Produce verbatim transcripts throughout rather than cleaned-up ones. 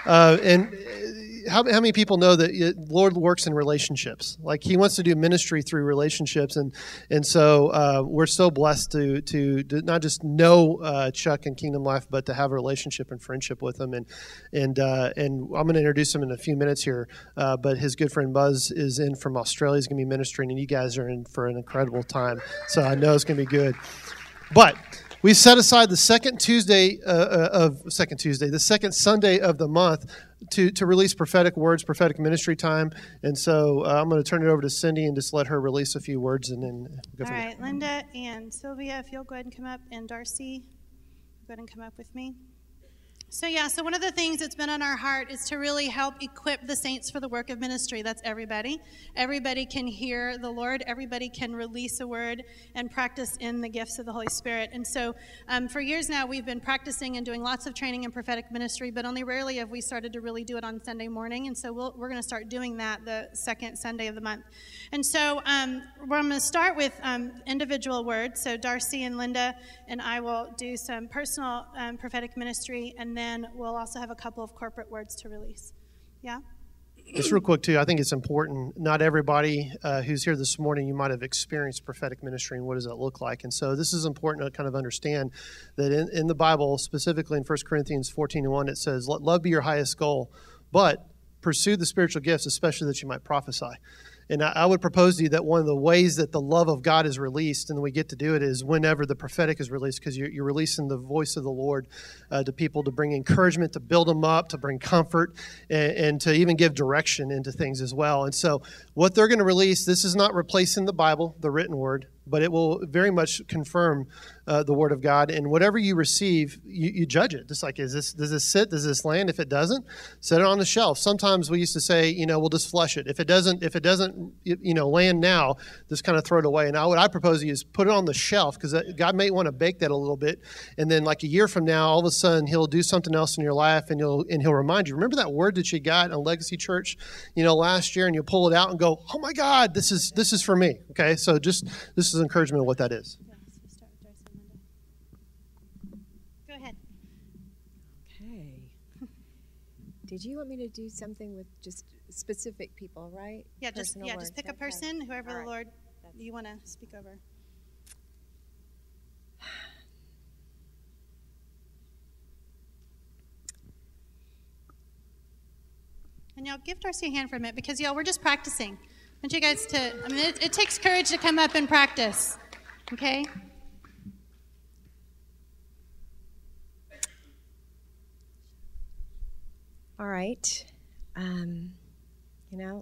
Uh, and how, how many people know that the Lord works in relationships? Like He wants to do ministry through relationships, and and so uh, we're so blessed to, to to not just know uh, Chuck and Kingdom Life, but to have a relationship and friendship with him. And and uh, and I'm going to introduce him in a few minutes here. Uh, but his good friend Buzz is in from Australia. He's going to be ministering, and you guys are in for an incredible time. So I know it's going to be good. But we set aside the second Tuesday uh, of second Tuesday, the second Sunday of the month to, to release prophetic words, prophetic ministry time. And so uh, I'm going to turn it over to Cindy and just let her release a few words and then go All from right, there. Linda and Sylvia, if you'll go ahead and come up, and Darcy, go ahead and come up with me. So yeah, so one of the things that's been on our heart is to really help equip the saints for the work of ministry. That's everybody. Everybody can hear the Lord. Everybody can release a word and practice in the gifts of the Holy Spirit. And so um, for years now, we've been practicing and doing lots of training in prophetic ministry, but only rarely have we started to really do it on Sunday morning. And so we'll, we're going to start doing that the second Sunday of the month. And so um, we're going to start with um, individual words. So Darcy and Linda and I will do some personal um, prophetic ministry, and then we'll also have a couple of corporate words to release. Yeah? Just real quick, too, I think it's important. Not everybody uh, who's here this morning, you might have experienced prophetic ministry, and what does that look like? And so this is important to kind of understand that in, in the Bible, specifically in First Corinthians fourteen and one, it says, let love be your highest goal, but pursue the spiritual gifts, especially that you might prophesy. And I would propose to you that one of the ways that the love of God is released, and we get to do it, is whenever the prophetic is released, because you're, you're releasing the voice of the Lord uh, to people to bring encouragement, to build them up, to bring comfort, and, and to even give direction into things as well. And so what they're going to release, this is not replacing the Bible, the written word, but it will very much confirm uh, the Word of God. And whatever you receive, you, you judge it. Just like, is this, does this sit? Does this land? If it doesn't, set it on the shelf. Sometimes we used to say, you know, we'll just flush it. If it doesn't, if it doesn't, you know, land now, just kind of throw it away. And I, what I propose to you is put it on the shelf, because God may want to bake that a little bit. And then like a year from now, all of a sudden, He'll do something else in your life, and He'll, and He'll remind you, remember that word that you got in Legacy Church, you know, last year, and you'll pull it out and go, oh my God, this is, this is for me. Okay. So just, this is encouragement of what that is. Yeah, so start with Darcy and Linda. Go ahead. Okay. Did you want me to do something with just specific people, right? Yeah, just Personal yeah, words, just pick a okay. person, whoever All the right. Lord That's you want to speak over. And y'all give Darcy a hand for a minute, because y'all, we're just practicing. I want you guys to, I mean, it, it takes courage to come up and practice, okay? All right. Um, you know,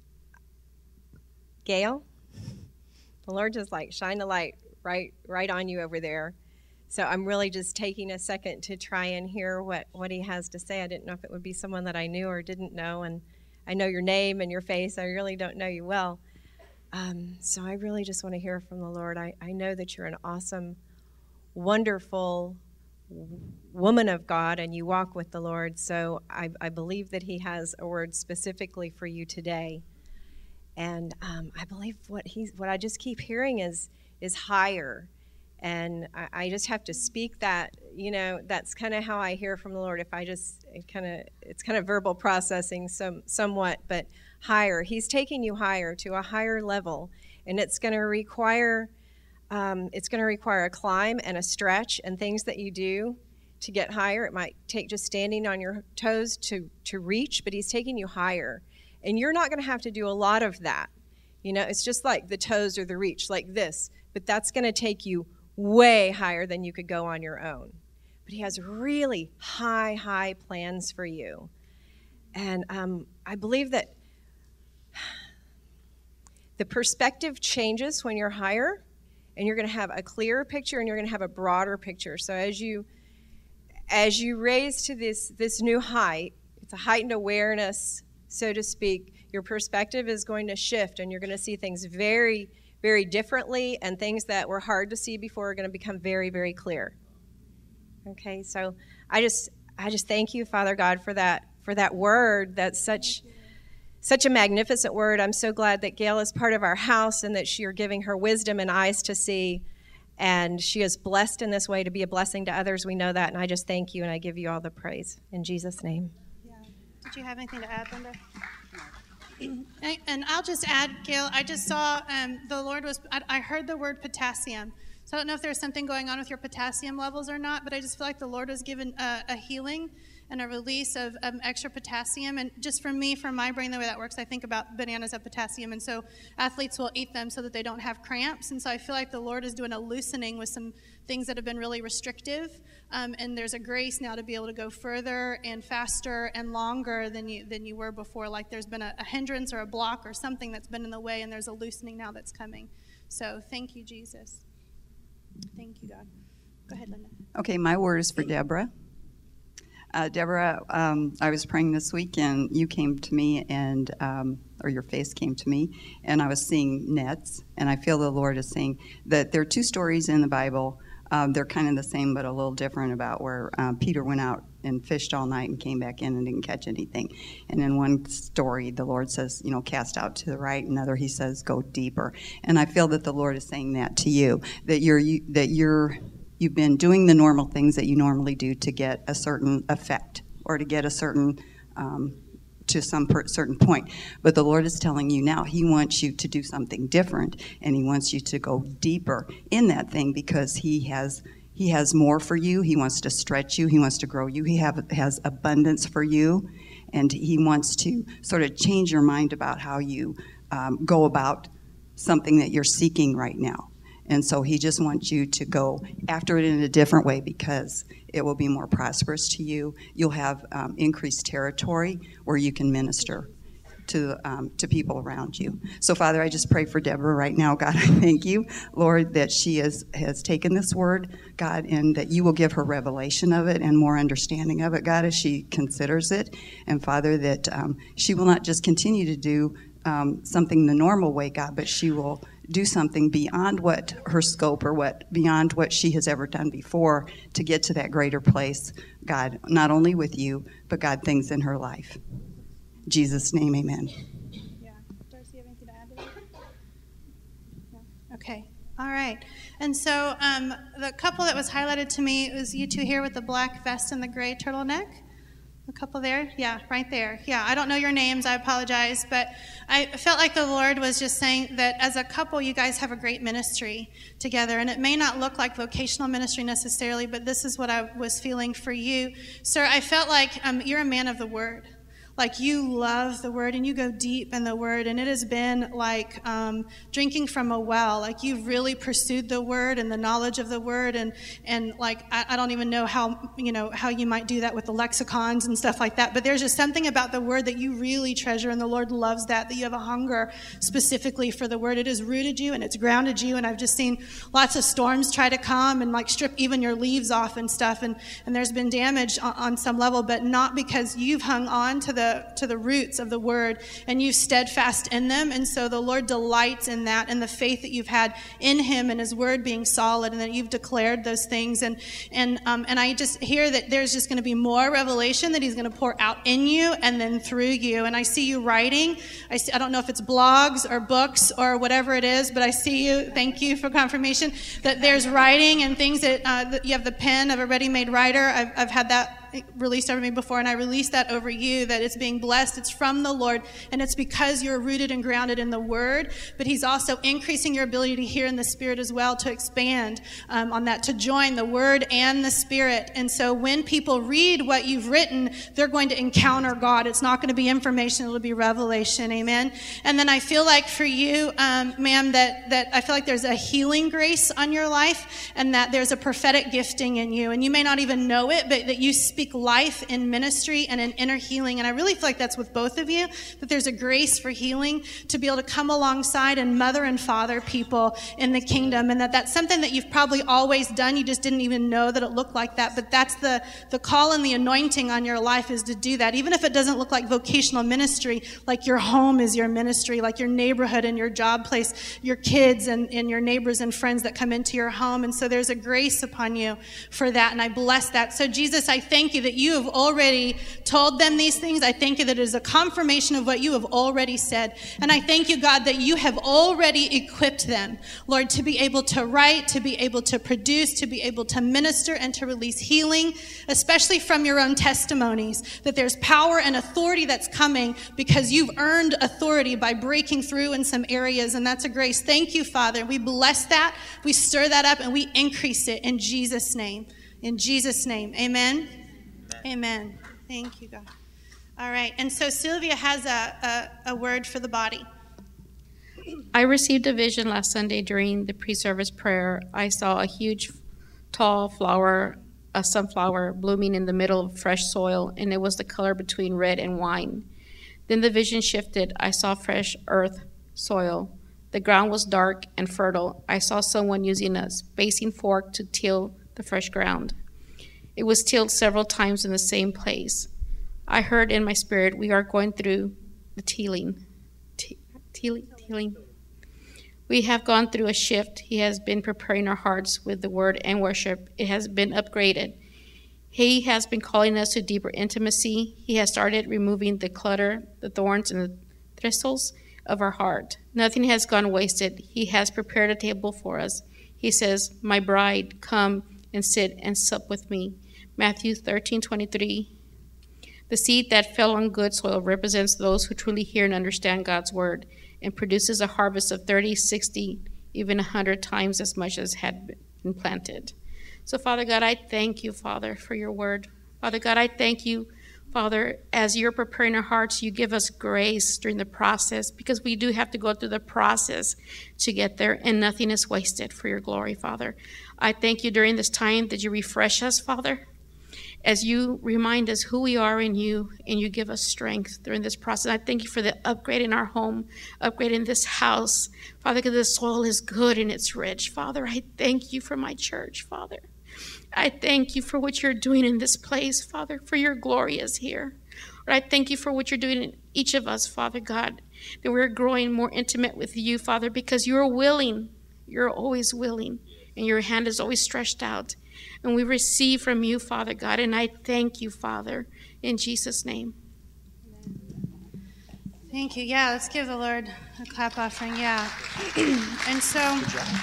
Gail, the Lord just like shine the light right right on you over there. So I'm really just taking a second to try and hear what, what He has to say. I didn't know if it would be someone that I knew or didn't know, and I know your name and your face. I really don't know you well. Um, so I really just want to hear from the Lord. I, I know that you're an awesome, wonderful woman of God, and you walk with the Lord. So I, I believe that He has a word specifically for you today. And um, I believe what he's, what I just keep hearing is is higher. And I, I just have to speak that, you know, that's kind of how I hear from the Lord. If I just kind of, it's kind of verbal processing some somewhat, but higher. He's taking you higher to a higher level, and it's going to require, um, it's going to require a climb and a stretch and things that you do to get higher. It might take just standing on your toes to to reach, but He's taking you higher, and you're not going to have to do a lot of that. You know, it's just like the toes or the reach, like this, but that's going to take you way higher than you could go on your own. But He has really high, high plans for you. And um, I believe that the perspective changes when you're higher, and you're going to have a clearer picture, and you're going to have a broader picture. So as you as you raise to this this new height, it's a heightened awareness, so to speak, your perspective is going to shift, and you're going to see things very, very differently, and things that were hard to see before are going to become very, very clear. Okay, so I just I just thank you, Father God, for that for that word. That's such such a magnificent word. I'm so glad that Gail is part of our house, and that you're giving her wisdom and eyes to see, and she is blessed in this way to be a blessing to others. We know that, and I just thank you, and I give you all the praise in Jesus' name. Yeah. Did you have anything to add, Linda? And I'll just add, Gail, I just saw um, the Lord was, I, I heard the word potassium. So I don't know if there's something going on with your potassium levels or not, but I just feel like the Lord was given a, a healing and a release of um, extra potassium. And just for me, from my brain, the way that works, I think about bananas have potassium. And so athletes will eat them so that they don't have cramps. And so I feel like the Lord is doing a loosening with some things that have been really restrictive. Um, and there's a grace now to be able to go further and faster and longer than you than you were before. Like there's been a, a hindrance or a block or something that's been in the way, and there's a loosening now that's coming. So thank you, Jesus. Thank you, God. Go ahead, Linda. Okay, my word is for Deborah. Uh, Deborah, um, I was praying this week, and you came to me, and um, or your face came to me, and I was seeing nets, and I feel the Lord is saying that there are two stories in the Bible. Um, they're kind of the same, but a little different, about where um, Peter went out and fished all night and came back in and didn't catch anything. And in one story, the Lord says, you know, cast out to the right. Another, he says, go deeper. And I feel that the Lord is saying that to you, that you're you, that you're you've been doing the normal things that you normally do to get a certain effect or to get a certain um, to some per- certain point. But the Lord is telling you now he wants you to do something different, and he wants you to go deeper in that thing, because he has he has more for you. He wants to stretch you. He wants to grow you. He have, has abundance for you, and he wants to sort of change your mind about how you um, go about something that you're seeking right now. And so he just wants you to go after it in a different way, because it will be more prosperous to you. You'll have um, increased territory where you can minister to um, to people around you. So, Father, I just pray for Deborah right now. God, I thank you, Lord, that she is, has taken this word, God, and that you will give her revelation of it and more understanding of it, God, as she considers it. And, Father, that um, she will not just continue to do um, something the normal way, God, but she will do something beyond what her scope or what beyond what she has ever done before to get to that greater place, God, not only with you, but God, things in her life. In Jesus' name, amen. Yeah. Darcy, you have anything to add to that? No? Okay. All right. And so um, the couple that was highlighted to me was you two here with the black vest and the gray turtleneck. A couple there? Yeah, right there. Yeah, I don't know your names. I apologize. But I felt like the Lord was just saying that as a couple, you guys have a great ministry together. And it may not look like vocational ministry necessarily, but this is what I was feeling for you. Sir, I felt like um, you're a man of the Word. Like you love the Word and you go deep in the Word, and it has been like um, drinking from a well. Like you've really pursued the Word and the knowledge of the Word, and and like I, I don't even know how you know how you might do that with the lexicons and stuff like that. But there's just something about the Word that you really treasure, and the Lord loves that. That you have a hunger specifically for the Word. It has rooted you and it's grounded you. And I've just seen lots of storms try to come and like strip even your leaves off and stuff. And and there's been damage on, on some level, but not because you've hung on to the to the roots of the Word and you've steadfast in them. And so the Lord delights in that, and the faith that you've had in him and his Word being solid, and that you've declared those things. And and um, and I just hear that there's just going to be more revelation that he's going to pour out in you and then through you. And I see you writing. I see, I don't know if it's blogs or books or whatever it is, but I see you. Thank you for confirmation that there's writing and things that, uh, that you have the pen of a ready-made writer. I've, I've had that released over me before, and I release that over you, that it's being blessed. It's from the Lord, and it's because you're rooted and grounded in the Word, but he's also increasing your ability to hear in the Spirit as well, to expand um, on that, to join the Word and the Spirit. And so when people read what you've written, they're going to encounter God. It's not going to be information, it'll be revelation. Amen. And then I feel like for you, um, ma'am, that, that I feel like there's a healing grace on your life, and that there's a prophetic gifting in you, and you may not even know it, but that you speak life in ministry and in inner healing. And I really feel like that's with both of you, that there's a grace for healing to be able to come alongside and mother and father people in the kingdom, and that that's something that you've probably always done. You just didn't even know that it looked like that. But that's the, the call and the anointing on your life, is to do that. Even if it doesn't look like vocational ministry, like your home is your ministry, like your neighborhood and your job place, your kids and, and your neighbors and friends that come into your home. And so there's a grace upon you for that. And I bless that. So Jesus, I thank thank you that you have already told them these things. I thank you that it is a confirmation of what you have already said. And I thank you, God, that you have already equipped them, Lord, to be able to write, to be able to produce, to be able to minister, and to release healing, especially from your own testimonies, that there's power and authority that's coming because you've earned authority by breaking through in some areas, and that's a grace. Thank you, Father. We bless that. We stir that up, and we increase it in Jesus' name. In Jesus' name, amen? Amen. Amen. Thank you, God. All right, and so Sylvia has a, a, a word for the body. I received a vision last Sunday during the pre-service prayer. I saw a huge, tall flower, a sunflower, blooming in the middle of fresh soil, and it was the color between red and wine. Then the vision shifted. I saw fresh earth, soil. The ground was dark and fertile. I saw someone using a spacing fork to till the fresh ground. It was tilled several times in the same place. I heard in my spirit, we are going through the tilling. T- tilling, tilling. We have gone through a shift. He has been preparing our hearts with the word and worship. It has been upgraded. He has been calling us to deeper intimacy. He has started removing the clutter, the thorns, and the thistles of our heart. Nothing has gone wasted. He has prepared a table for us. He says, my bride, come and sit and sup with me. Matthew thirteen twenty-three. The seed that fell on good soil represents those who truly hear and understand God's word and produces a harvest of thirty, sixty, even one hundred times as much as had been planted. So, Father God, I thank you, Father, for your word. Father God, I thank you, Father, as you're preparing our hearts, you give us grace during the process, because we do have to go through the process to get there, and nothing is wasted for your glory, Father. I thank you during this time that you refresh us, Father, as you remind us who we are in you, and you give us strength during this process. I thank you for the upgrade in our home, upgrade in this house, Father, because the soil is good and it's rich. Father, I thank you for my church, Father. I thank you for what you're doing in this place, Father, for your glory is here. Lord, I thank you for what you're doing in each of us, Father God, that we're growing more intimate with you, Father, because you're willing. You're always willing, and your hand is always stretched out. And we receive from you, Father God, and I thank you, Father, in Jesus' name. Thank you. Yeah, let's give the Lord a clap offering. Yeah. And so...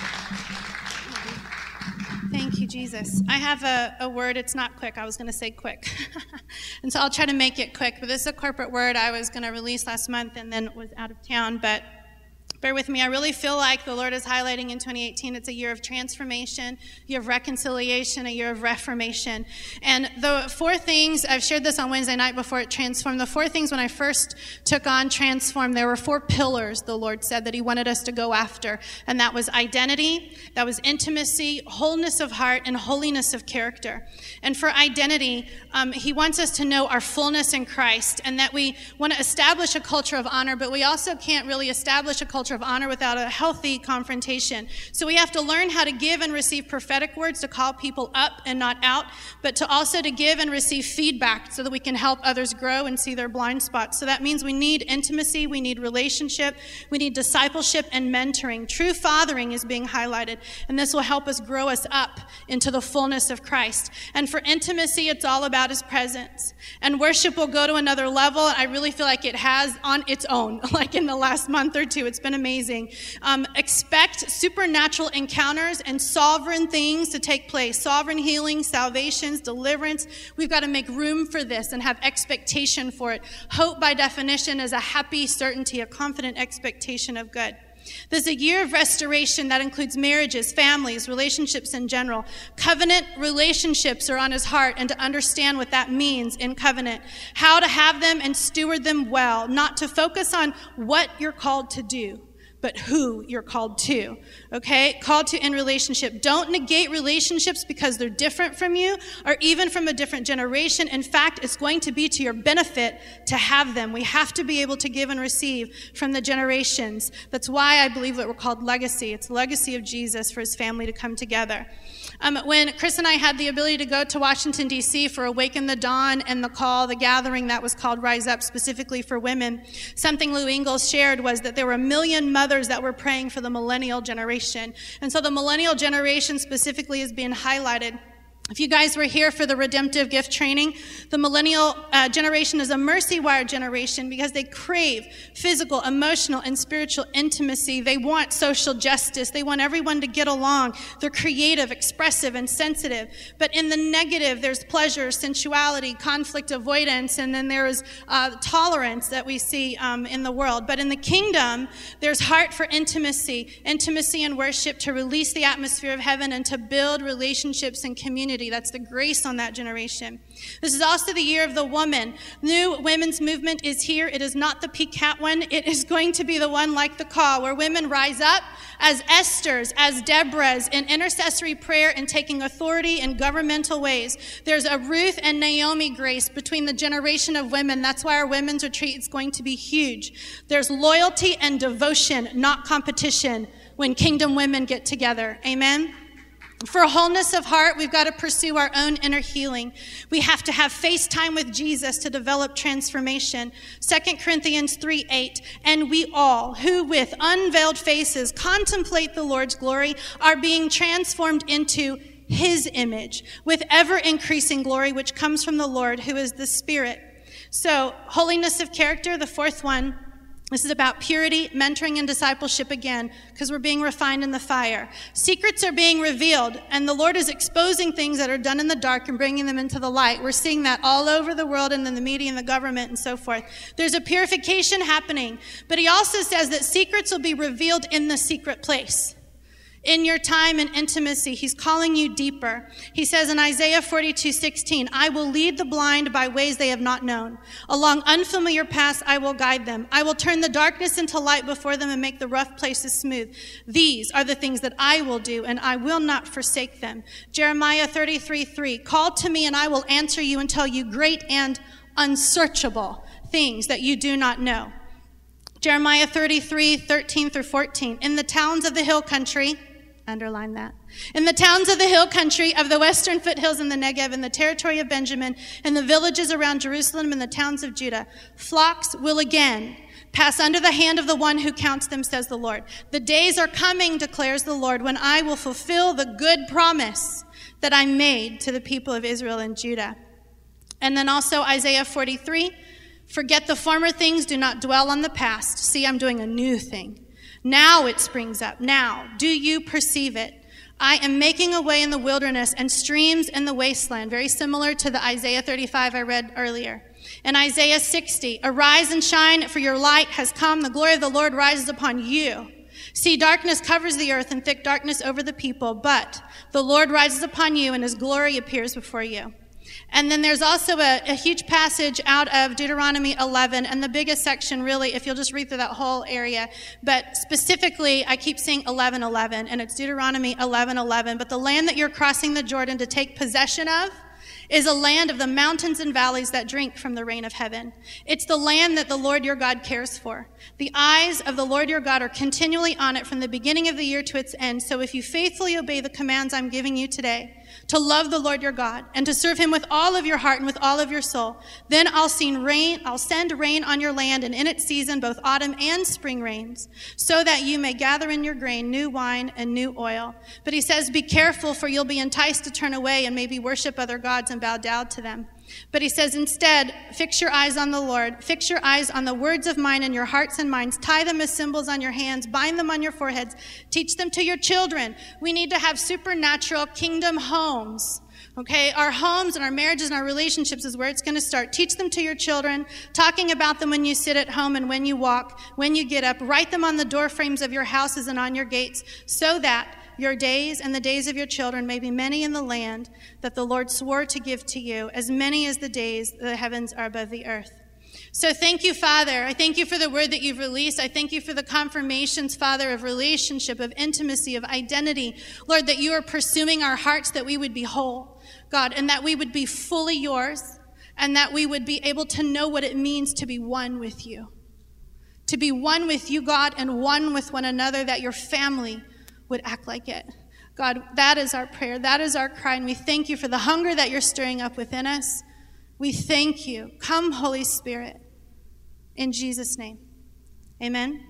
Thank you, Jesus. I have a, a word. It's not quick. I was going to say quick. And so I'll try to make it quick. But this is a corporate word I was going to release last month and then was out of town. But bear with me. I really feel like the Lord is highlighting in twenty eighteen, it's a year of transformation, a year of reconciliation, a year of reformation. And the four things, I've shared this on Wednesday night before it transformed, the four things when I first took on Transform, there were four pillars, the Lord said, that he wanted us to go after. And that was identity, that was intimacy, wholeness of heart, and holiness of character. And for identity, um, he wants us to know our fullness in Christ, and that we want to establish a culture of honor, but we also can't really establish a culture of honor without a healthy confrontation. So we have to learn how to give and receive prophetic words to call people up and not out, but to also to give and receive feedback so that we can help others grow and see their blind spots. So that means we need intimacy, we need relationship, we need discipleship and mentoring. True fathering is being highlighted, and this will help us grow us up into the fullness of Christ. And for intimacy, it's all about his presence. And worship will go to another level. I really feel like it has on its own, like in the last month or two. It's been amazing. Um, expect supernatural encounters and sovereign things to take place. Sovereign healing, salvations, deliverance. We've got to make room for this and have expectation for it. Hope, by definition, is a happy certainty, a confident expectation of good. There's a year of restoration that includes marriages, families, relationships in general. Covenant relationships are on his heart, and to understand what that means in covenant. How to have them and steward them well, not to focus on what you're called to do, but who you're called to, okay? Called to in relationship. Don't negate relationships because they're different from you or even from a different generation. In fact, it's going to be to your benefit to have them. We have to be able to give and receive from the generations. That's why I believe that we're called legacy. It's the legacy of Jesus for his family to come together. Um, when Chris and I had the ability to go to Washington, D C for Awaken the Dawn and the call, the gathering that was called Rise Up specifically for women, something Lou Engle shared was that there were a million mothers that were praying for the millennial generation. And so the millennial generation specifically is being highlighted. If you guys were here for the redemptive gift training, the millennial uh, generation is a mercy wired generation because they crave physical, emotional, and spiritual intimacy. They want social justice. They want everyone to get along. They're creative, expressive, and sensitive. But in the negative, there's pleasure, sensuality, conflict avoidance, and then there's uh, tolerance that we see um, in the world. But in the kingdom, there's heart for intimacy, intimacy and worship to release the atmosphere of heaven and to build relationships and community. That's the grace on that generation. This is also the year of the woman. New women's movement is here. It is not the P C A T one. It is going to be the one like the call, where women rise up as Esthers, as Deborahs, in intercessory prayer and taking authority in governmental ways. There's a Ruth and Naomi grace between the generation of women. That's why our women's retreat is going to be huge. There's loyalty and devotion, not competition, when kingdom women get together. Amen? For wholeness of heart, we've got to pursue our own inner healing. We have to have face time with Jesus to develop transformation. Second Corinthians three eight, and we all, who with unveiled faces contemplate the Lord's glory, are being transformed into his image with ever-increasing glory, which comes from the Lord, who is the Spirit. So, holiness of character, the fourth one. This is about purity, mentoring, and discipleship again, because we're being refined in the fire. Secrets are being revealed, and the Lord is exposing things that are done in the dark and bringing them into the light. We're seeing that all over the world and in the media and the government and so forth. There's a purification happening, but he also says that secrets will be revealed in the secret place. In your time and intimacy, he's calling you deeper. He says in Isaiah forty-two sixteen, I will lead the blind by ways they have not known. Along unfamiliar paths I will guide them. I will turn the darkness into light before them and make the rough places smooth. These are the things that I will do, and I will not forsake them. Jeremiah thirty-three three, call to me and I will answer you and tell you great and unsearchable things that you do not know. Jeremiah thirty-three thirteen through fourteen, in the towns of the hill country, underline that. In the towns of the hill country of the western foothills in the Negev, in the territory of Benjamin, in the villages around Jerusalem, and the towns of Judah, flocks will again pass under the hand of the one who counts them, says the Lord. The days are coming, declares the Lord, when I will fulfill the good promise that I made to the people of Israel and Judah. And then also Isaiah forty-three, forget the former things, do not dwell on the past. See, I'm doing a new thing. Now it springs up. Now, do you perceive it? I am making a way in the wilderness and streams in the wasteland, very similar to the Isaiah thirty-five I read earlier. In Isaiah sixty, arise and shine, for your light has come. The glory of the Lord rises upon you. See, darkness covers the earth and thick darkness over the people, but the Lord rises upon you and his glory appears before you. And then there's also a, a huge passage out of Deuteronomy eleven, and the biggest section really, if you'll just read through that whole area, but specifically, I keep saying eleven eleven, and it's Deuteronomy eleven eleven, but the land that you're crossing the Jordan to take possession of is a land of the mountains and valleys that drink from the rain of heaven. It's the land that the Lord your God cares for. The eyes of the Lord your God are continually on it from the beginning of the year to its end. So if you faithfully obey the commands I'm giving you today, to love the Lord your God and to serve him with all of your heart and with all of your soul, then I'll send rain, I'll send rain on your land, and in its season, both autumn and spring rains, so that you may gather in your grain new wine and new oil. But he says, be careful, for you'll be enticed to turn away and maybe worship other gods and bow down to them. But he says, instead, fix your eyes on the Lord. Fix your eyes on the words of mine in your hearts and minds. Tie them as symbols on your hands. Bind them on your foreheads. Teach them to your children. We need to have supernatural kingdom homes. Okay, our homes and our marriages and our relationships is where it's going to start. Teach them to your children, talking about them when you sit at home and when you walk, when you get up. Write them on the door frames of your houses and on your gates, so that your days and the days of your children may be many in the land that the Lord swore to give to you, as many as the days the heavens are above the earth. So thank you, Father. I thank you for the word that you've released. I thank you for the confirmations, Father, of relationship, of intimacy, of identity. Lord, that you are pursuing our hearts, that we would be whole, God, and that we would be fully yours, and that we would be able to know what it means to be one with you. To be one with you, God, and one with one another, that your family would act like it. God, that is our prayer. That is our cry. And we thank you for the hunger that you're stirring up within us. We thank you. Come, Holy Spirit. In Jesus' name. Amen.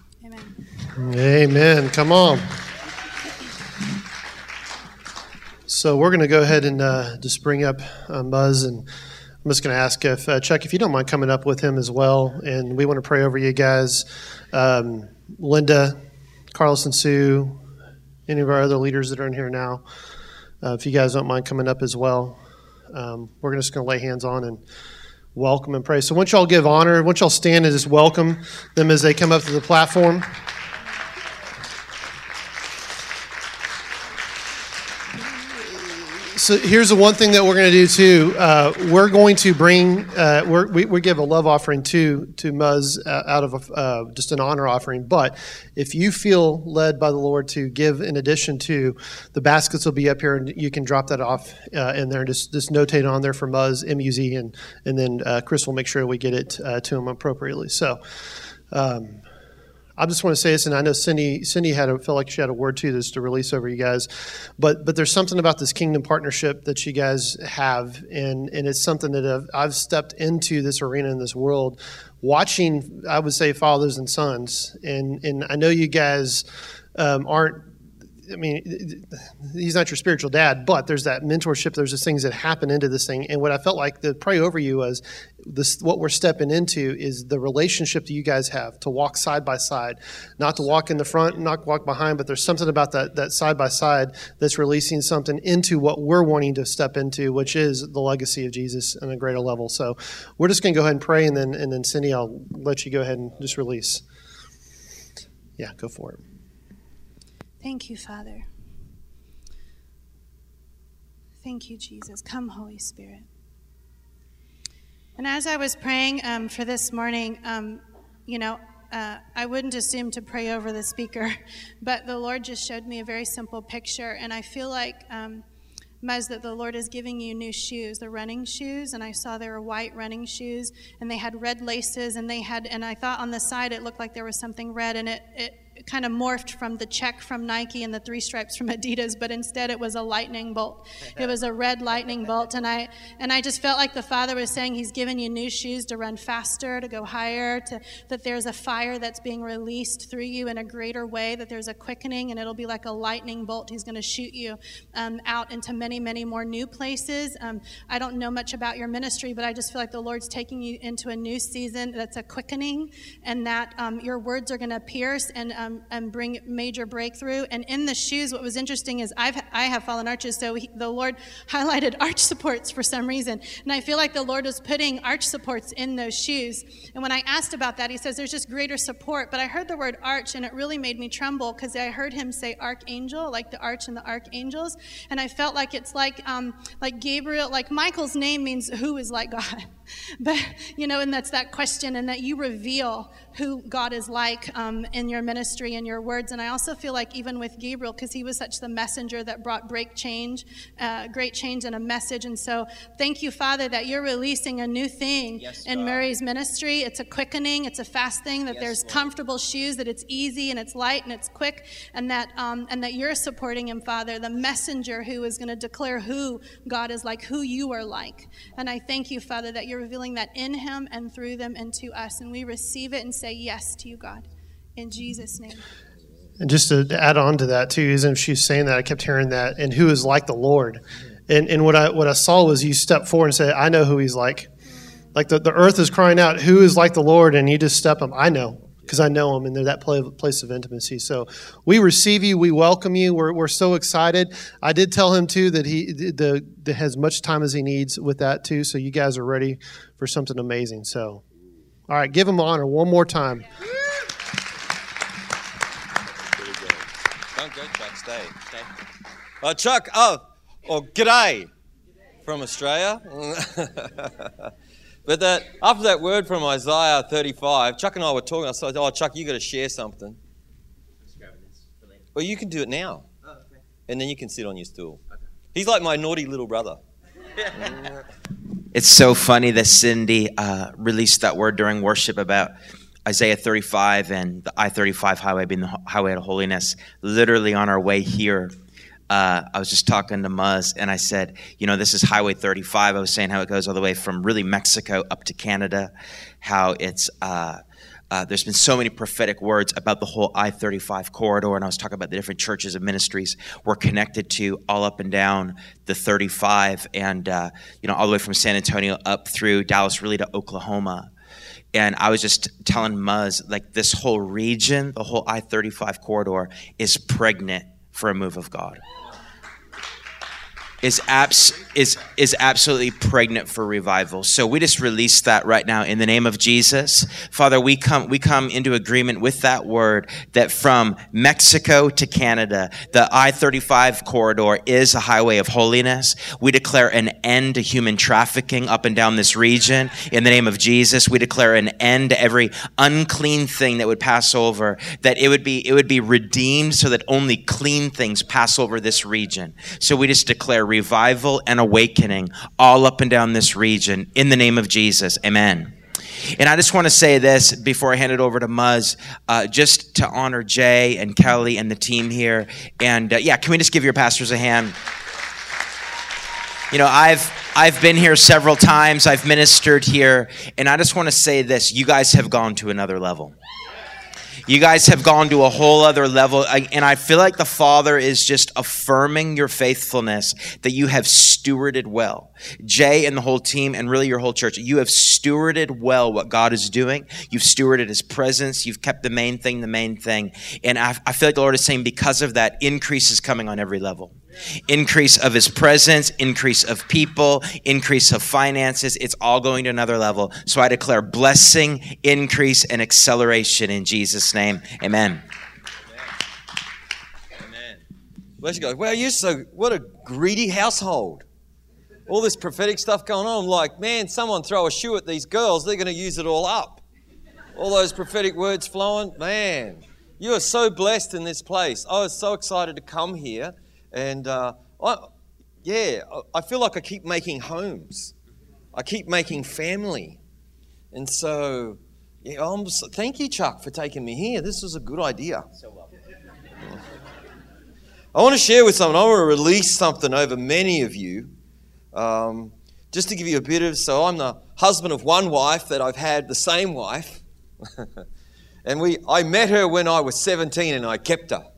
Amen. Amen. Come on. So we're going to go ahead and uh, just bring up uh, Muzz, and I'm just going to ask if, uh, Chuck, if you don't mind coming up with him as well, and we want to pray over you guys. Um, Linda, Carlos and Sue, any of our other leaders that are in here now, uh, if you guys don't mind coming up as well, um, we're just going to lay hands on and welcome and pray. So once y'all give honor, once y'all stand and just welcome them as they come up to the platform. So here's the one thing that we're going to do too. Uh, we're going to bring, uh, we're, we, we give a love offering to to Muzz uh, out of a, uh, just an honor offering. But if you feel led by the Lord to give in addition to, the baskets will be up here, and you can drop that off uh, in there and just, just notate on there for Muzz, M U Z, and and then uh, Chris will make sure we get it uh, to him appropriately. So. Um, I just want to say this, and I know Cindy Cindy had a, felt like she had a word to this to release over you guys, but but there's something about this kingdom partnership that you guys have, and and it's something that I've, I've stepped into this arena in this world, watching, I would say, fathers and sons, and and I know you guys um, aren't. I mean, he's not your spiritual dad, but there's that mentorship. There's just things that happen into this thing. And what I felt like to pray over you was this, what we're stepping into is the relationship that you guys have to walk side by side, not to walk in the front, not walk behind, but there's something about that, that side by side that's releasing something into what we're wanting to step into, which is the legacy of Jesus on a greater level. So we're just going to go ahead and pray, and then, and then Cindy, I'll let you go ahead and just release. Yeah, go for it. Thank you, Father. Thank you, Jesus. Come, Holy Spirit. And as I was praying um, for this morning, um, you know, uh, I wouldn't assume to pray over the speaker, but the Lord just showed me a very simple picture, and I feel like, um, Muzz, that the Lord is giving you new shoes, the running shoes, and I saw they were white running shoes, and they had red laces, and they had, and I thought on the side it looked like there was something red, and it, it kind of morphed from the check from Nike and the three stripes from Adidas, but instead it was a lightning bolt. It was a red lightning bolt, and I and I just felt like the Father was saying He's given you new shoes to run faster, to go higher, to that there's a fire that's being released through you in a greater way, that there's a quickening, and it'll be like a lightning bolt. He's going to shoot you um, out into many, many more new places. Um, I don't know much about your ministry, but I just feel like the Lord's taking you into a new season that's a quickening, and that um, your words are going to pierce and um, and bring major breakthrough. And in the shoes, what was interesting is I've I have fallen arches, so he, the Lord highlighted arch supports for some reason, and I feel like the Lord was putting arch supports in those shoes. And when I asked about that, He says there's just greater support. But I heard the word arch, and it really made me tremble because I heard Him say archangel, like the arch and the archangels, and I felt like it's like um, like Gabriel, like Michael's name means who is like God. But, you know, and that's that question, and that you reveal who God is like um, in your ministry and your words. And I also feel like even with Gabriel, because he was such the messenger that brought break change, uh, great change and a message. And so thank you, Father, that you're releasing a new thing yes, in Murray's ministry. It's a quickening. It's a fast thing, that yes, there's Lord. Comfortable shoes, that it's easy and it's light and it's quick, and that um, and that you're supporting him, Father, the messenger who is going to declare who God is like, who you are like. And I thank you, Father, that you're revealing that in him and through them and to us. And we receive it and say yes to you, God, in Jesus' name. And just to add on to that too, is if she's saying that, I kept hearing that, and who is like the Lord. And and what I what I saw was you step forward and say, I know who he's like. Like the, the earth is crying out, who is like the Lord? And you just step up, I know, because I know him, and they're that place of intimacy. So we receive you, we welcome you, we're we're so excited. I did tell him too that he the, the has much time as he needs with that too. So you guys are ready for something amazing. So, all right, give him honor one more time. Don't go, Chuck. Stay. Stay. Uh, Chuck. Oh, oh, g'day from Australia. But that after that word from Isaiah thirty-five, Chuck and I were talking. I said, "Oh, Chuck, you got to share something." Well, you can do it now, oh, okay. And then you can sit on your stool. Okay. He's like my naughty little brother. It's so funny that Cindy uh, released that word during worship about Isaiah thirty-five and the I thirty-five highway being the highway to holiness. Literally on our way here, uh, I was just talking to Muzz, and I said, you know, this is Highway thirty-five. I was saying how it goes all the way from really Mexico up to Canada, how it's uh, uh, there's been so many prophetic words about the whole I thirty-five corridor, and I was talking about the different churches and ministries we're connected to all up and down the thirty-five, and uh, you know, all the way from San Antonio up through Dallas, really to Oklahoma. And I was just telling Muzz, like, this whole region, the whole I thirty-five corridor is pregnant for a move of God. Is abs is is absolutely pregnant for revival. So we just release that right now in the name of Jesus. Father, we come we come into agreement with that word that from Mexico to Canada, the I thirty-five corridor is a highway of holiness. We declare an end to human trafficking up and down this region in the name of Jesus. We declare an end to every unclean thing that would pass over, that it would be it would be redeemed so that only clean things pass over this region. So we just declare revival and awakening all up and down this region in the name of Jesus. Amen. And I just want to say this before I hand it over to Muzz, uh, just to honor Jay and Kelly and the team here. And uh, yeah, can we just give your pastors a hand? You know, I've I've been here several times. I've ministered here. And I just want to say this. You guys have gone to another level. You guys have gone to a whole other level, and I feel like the Father is just affirming your faithfulness, that you have stewarded well. Jay and the whole team, and really your whole church, you have stewarded well what God is doing. You've stewarded His presence. You've kept the main thing the main thing. And I, I feel like the Lord is saying, because of that, increase is coming on every level. Increase of His presence, increase of people, increase of finances. It's all going to another level. So I declare blessing, increase, and acceleration in Jesus' name. Amen. Amen. Bless you guys. Well, you're so, what a greedy household. All this prophetic stuff going on. I'm like, man, someone throw a shoe at these girls. They're going to use it all up. All those prophetic words flowing. Man, you are so blessed in this place. I was so excited to come here. And, uh, I, yeah, I feel like I keep making homes. I keep making family. And so, yeah, I'm so, thank you, Chuck, for taking me here. This was a good idea. So welcome. Yeah. I want to share with someone. I want to release something over many of you. Um, just to give you a bit of, so I'm the husband of one wife that I've had the same wife. And we, I met her when I was seventeen and I kept her.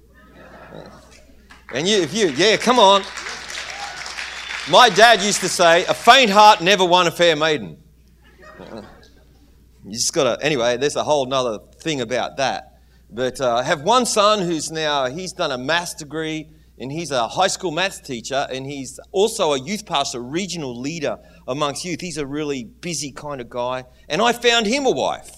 And you, if you, yeah, come on. My dad used to say, a faint heart never won a fair maiden. You just got to, anyway, there's a whole nother thing about that. But uh, I have one son who's now, he's done a maths degree, and he's a high school maths teacher, and he's also a youth pastor, regional leader amongst youth. He's a really busy kind of guy. And I found him a wife.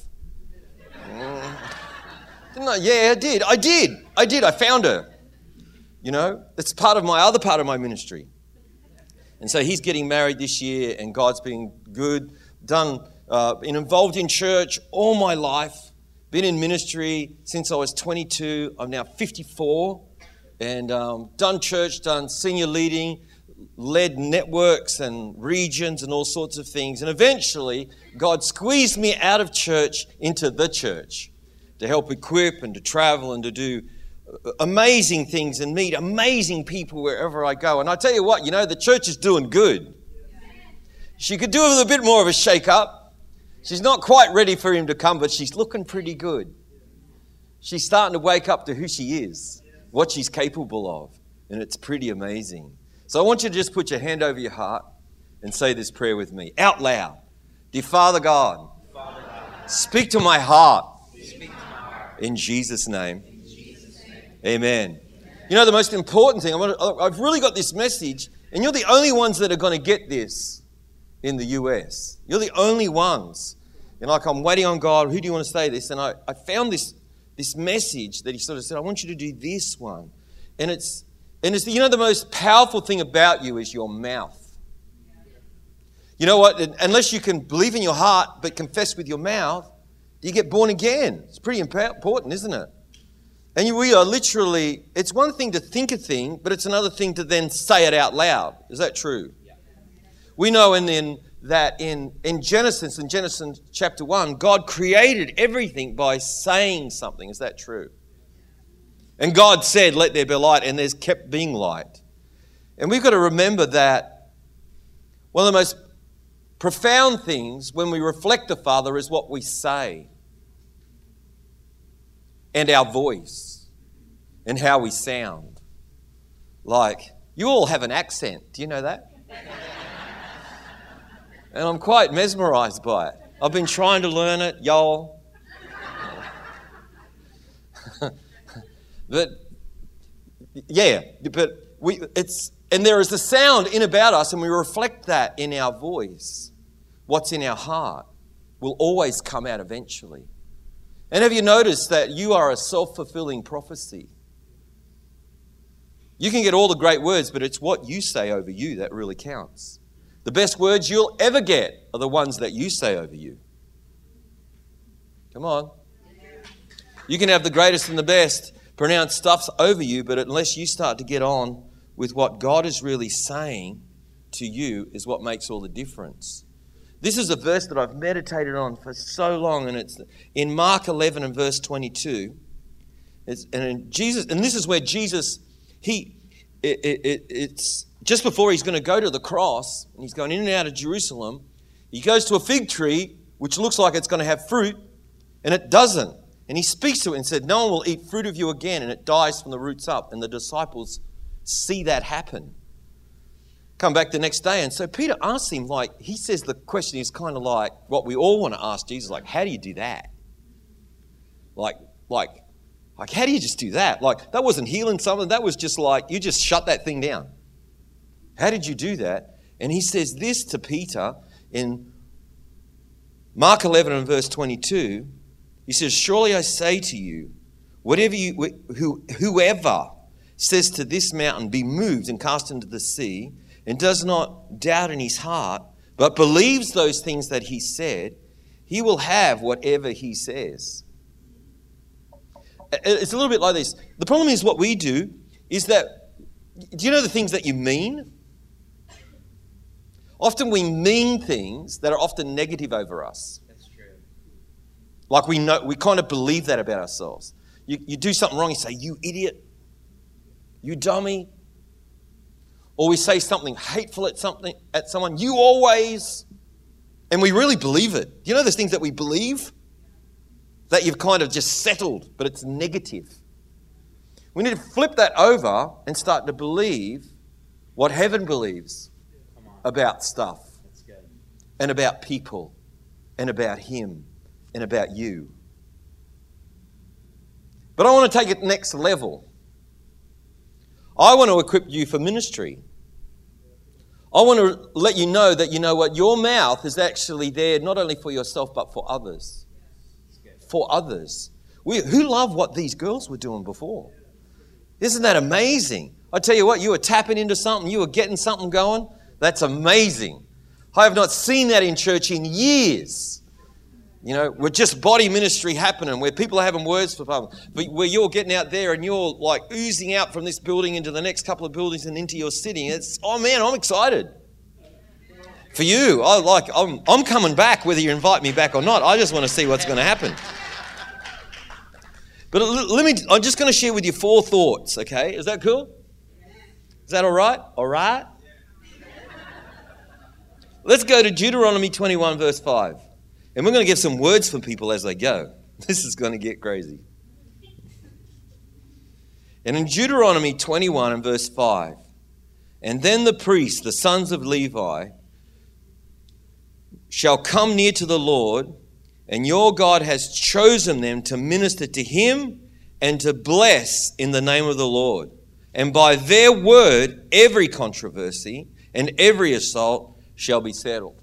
Uh, didn't I? Yeah, I did. I did. I did. I found her. You know, it's part of my other part of my ministry. And so he's getting married this year, and God's been good. Done, uh, been involved in church all my life. Been in ministry since I was twenty-two. I'm now fifty-four. And um, done church, done senior leading, led networks and regions and all sorts of things. And eventually, God squeezed me out of church into the church to help equip and to travel and to do amazing things and meet amazing people wherever I go. And I tell you what, you know, the church is doing good. She could do with a bit more of a shake-up. She's not quite ready for him to come, but she's looking pretty good. She's starting to wake up to who she is, what she's capable of, and it's pretty amazing. So I want you to just put your hand over your heart and say this prayer with me, out loud. Dear Father God, Father God, speak to my heart, speak to my heart. In Jesus' name. Amen. You know, the most important thing, I want to, I've really got this message, and you're the only ones that are going to get this in the U S. You're the only ones. And like, I'm waiting on God, who do you want to say this? And I, I found this, this message that He sort of said, I want you to do this one. And it's, and it's, you know, the most powerful thing about you is your mouth. You know what? Unless you can believe in your heart but confess with your mouth, you get born again. It's pretty important, isn't it? And we are literally, it's one thing to think a thing, but it's another thing to then say it out loud. Is that true? Yeah. We know in, in that in, in Genesis, in Genesis chapter one, God created everything by saying something. Is that true? And God said, let there be light, and there's kept being light. And we've got to remember that one of the most profound things when we reflect the Father is what we say and our voice and how we sound. Like, you all have an accent. Do you know that? And I'm quite mesmerized by it. I've been trying to learn it, y'all. But, yeah, but we, it's, and there is a sound in about us, and we reflect that in our voice. What's in our heart will always come out eventually. And have you noticed that you are a self-fulfilling prophecy? You can get all the great words, but it's what you say over you that really counts. The best words you'll ever get are the ones that you say over you. Come on. You can have the greatest and the best pronounced stuffs over you, but unless you start to get on with what God is really saying to you is what makes all the difference. This is a verse that I've meditated on for so long, and it's in Mark eleven and verse twenty-two. It's, and in Jesus, and this is where Jesus, he, it, it, it's just before he's going to go to the cross, and he's going in and out of Jerusalem. He goes to a fig tree, which looks like it's going to have fruit, and it doesn't. And he speaks to it and said, no one will eat fruit of you again, and it dies from the roots up. And the disciples see that happen. Come back the next day, and so Peter asks him, like, he says the question is kind of like what we all want to ask Jesus, like, how do you do that? Like, like, like, how do you just do that? Like, that wasn't healing something. That was just like, you just shut that thing down. How did you do that? And he says this to Peter in Mark eleven and verse twenty-two. He says, surely I say to you, whatever you, who, whoever says to this mountain, be moved and cast into the sea, and does not doubt in his heart, but believes those things that he said, he will have whatever he says. It's a little bit like this. The problem is what we do is that, do you know the things that you mean? Often we mean things that are often negative over us. That's true. Like we know, we kind of believe that about ourselves. You, you do something wrong, you say, you idiot, you dummy. Or we say something hateful at something at someone, you always, and we really believe it. Do you know those things that we believe? That you've kind of just settled, but it's negative. We need to flip that over and start to believe what heaven believes about stuff and about people and about him and about you. But I want to take it next level. I want to equip you for ministry. I want to let you know that, you know what, your mouth is actually there not only for yourself but for others. For others. We, who love what these girls were doing before? Isn't that amazing? I tell you what, you were tapping into something, you were getting something going. That's amazing. I have not seen that in church in years. You know, we're just body ministry happening where people are having words for people, but where you're getting out there and you're like oozing out from this building into the next couple of buildings and into your city. It's, oh man, I'm excited. For you, I like, I'm, I'm coming back whether you invite me back or not. I just want to see what's going to happen. But let me, I'm just going to share with you four thoughts, okay? Is that cool? Is that all right? All right? Let's go to Deuteronomy twenty-one, verse five. And we're going to give some words for people as they go. This is going to get crazy. And in Deuteronomy twenty-one and verse five, and then the priests, the sons of Levi, shall come near to the Lord, and your God has chosen them to minister to him and to bless in the name of the Lord. And by their word, every controversy and every assault shall be settled.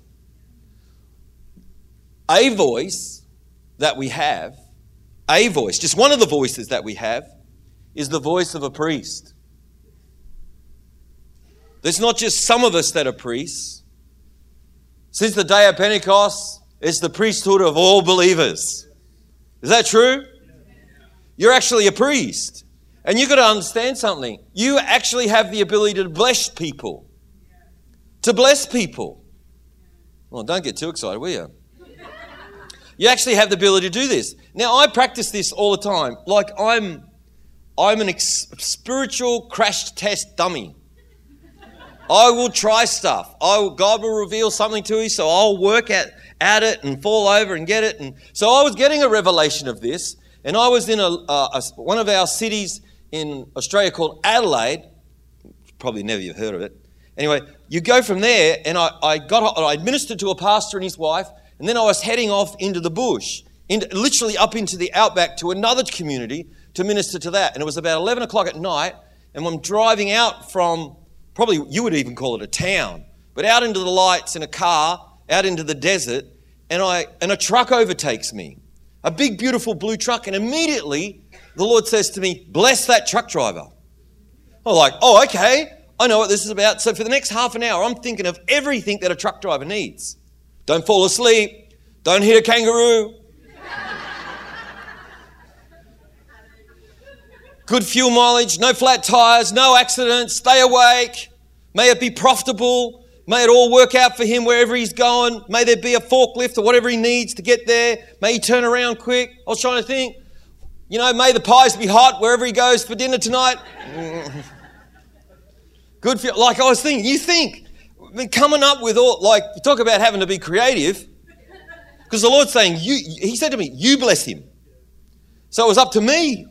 A voice that we have, a voice, just one of the voices that we have, is the voice of a priest. There's not just some of us that are priests. Since the day of Pentecost, it's the priesthood of all believers. Is that true? You're actually a priest. And you've got to understand something. You actually have the ability to bless people. To bless people. Well, don't get too excited, will you? You actually have the ability to do this. Now, I practice this all the time. Like, I'm, I'm an ex- spiritual crash test dummy. I will try stuff. I will, God will reveal something to me, so I'll work at, at it and fall over and get it. And so I was getting a revelation of this, and I was in a, a, a one of our cities in Australia called Adelaide. Probably never you've heard of it. Anyway, you go from there, and I, I got I administered to a pastor and his wife, and then I was heading off into the bush, into, literally up into the outback to another community to minister to that. And it was about eleven o'clock at night, and I'm driving out from, probably you would even call it a town, but out into the lights in a car, out into the desert, and I and a truck overtakes me. A big, beautiful blue truck, and immediately the Lord says to me, bless that truck driver. I'm like, oh, okay, I know what this is about. So for the next half an hour, I'm thinking of everything that a truck driver needs. Don't fall asleep. Don't hit a kangaroo. Good fuel mileage, no flat tires, no accidents, stay awake. May it be profitable. May it all work out for him wherever he's going. May there be a forklift or whatever he needs to get there. May he turn around quick. I was trying to think, you know, may the pies be hot wherever he goes for dinner tonight. Good for, like I was thinking, you think, I mean, coming up with all, like, you talk about having to be creative, because the Lord's saying, you, he said to me, you bless him. So it was up to me.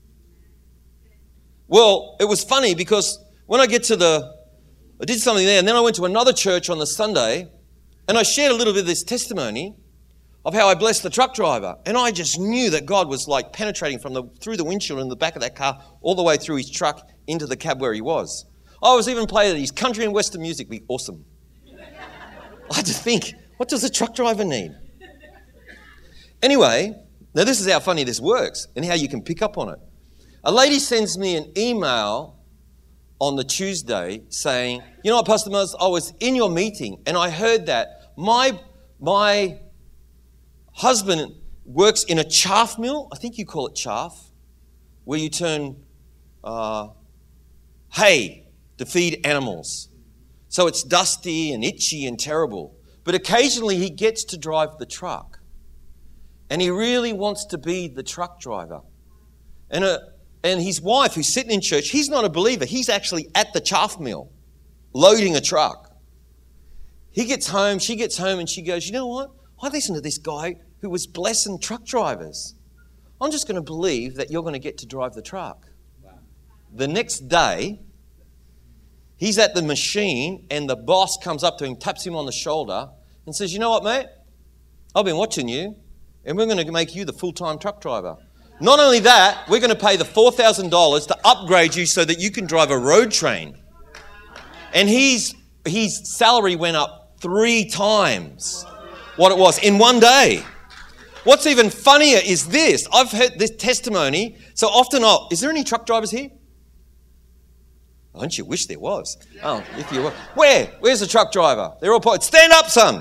Well, it was funny because when I get to the, I did something there, and then I went to another church on the Sunday, and I shared a little bit of this testimony of how I blessed the truck driver. And I just knew that God was like penetrating from the through the windshield in the back of that car all the way through his truck into the cab where he was. I was even playing his country and western music. Be awesome. I had to think, what does a truck driver need? Anyway, now this is how funny this works and how you can pick up on it. A lady sends me an email on the Tuesday saying, you know what, Pastor Mars, I was in your meeting and I heard that my my husband works in a chaff mill. I think you call it chaff, where you turn uh, hay to feed animals. So it's dusty and itchy and terrible. But occasionally he gets to drive the truck. And he really wants to be the truck driver. And, a, and his wife, who's sitting in church, he's not a believer. He's actually at the chaff mill, loading a truck. He gets home, she gets home, and she goes, you know what? I listened to this guy who was blessing truck drivers. I'm just going to believe that you're going to get to drive the truck. Wow. The next day, he's at the machine and the boss comes up to him, taps him on the shoulder and says, you know what, mate? I've been watching you and we're going to make you the full-time truck driver. Not only that, we're going to pay the four thousand dollars to upgrade you so that you can drive a road train. And his, his salary went up three times what it was in one day. What's even funnier is this. I've heard this testimony. So often, I'll, is there any truck drivers here? Don't you wish there was? Oh, if you were. Where? Where's the truck driver? They're all pointing. Stand up, son.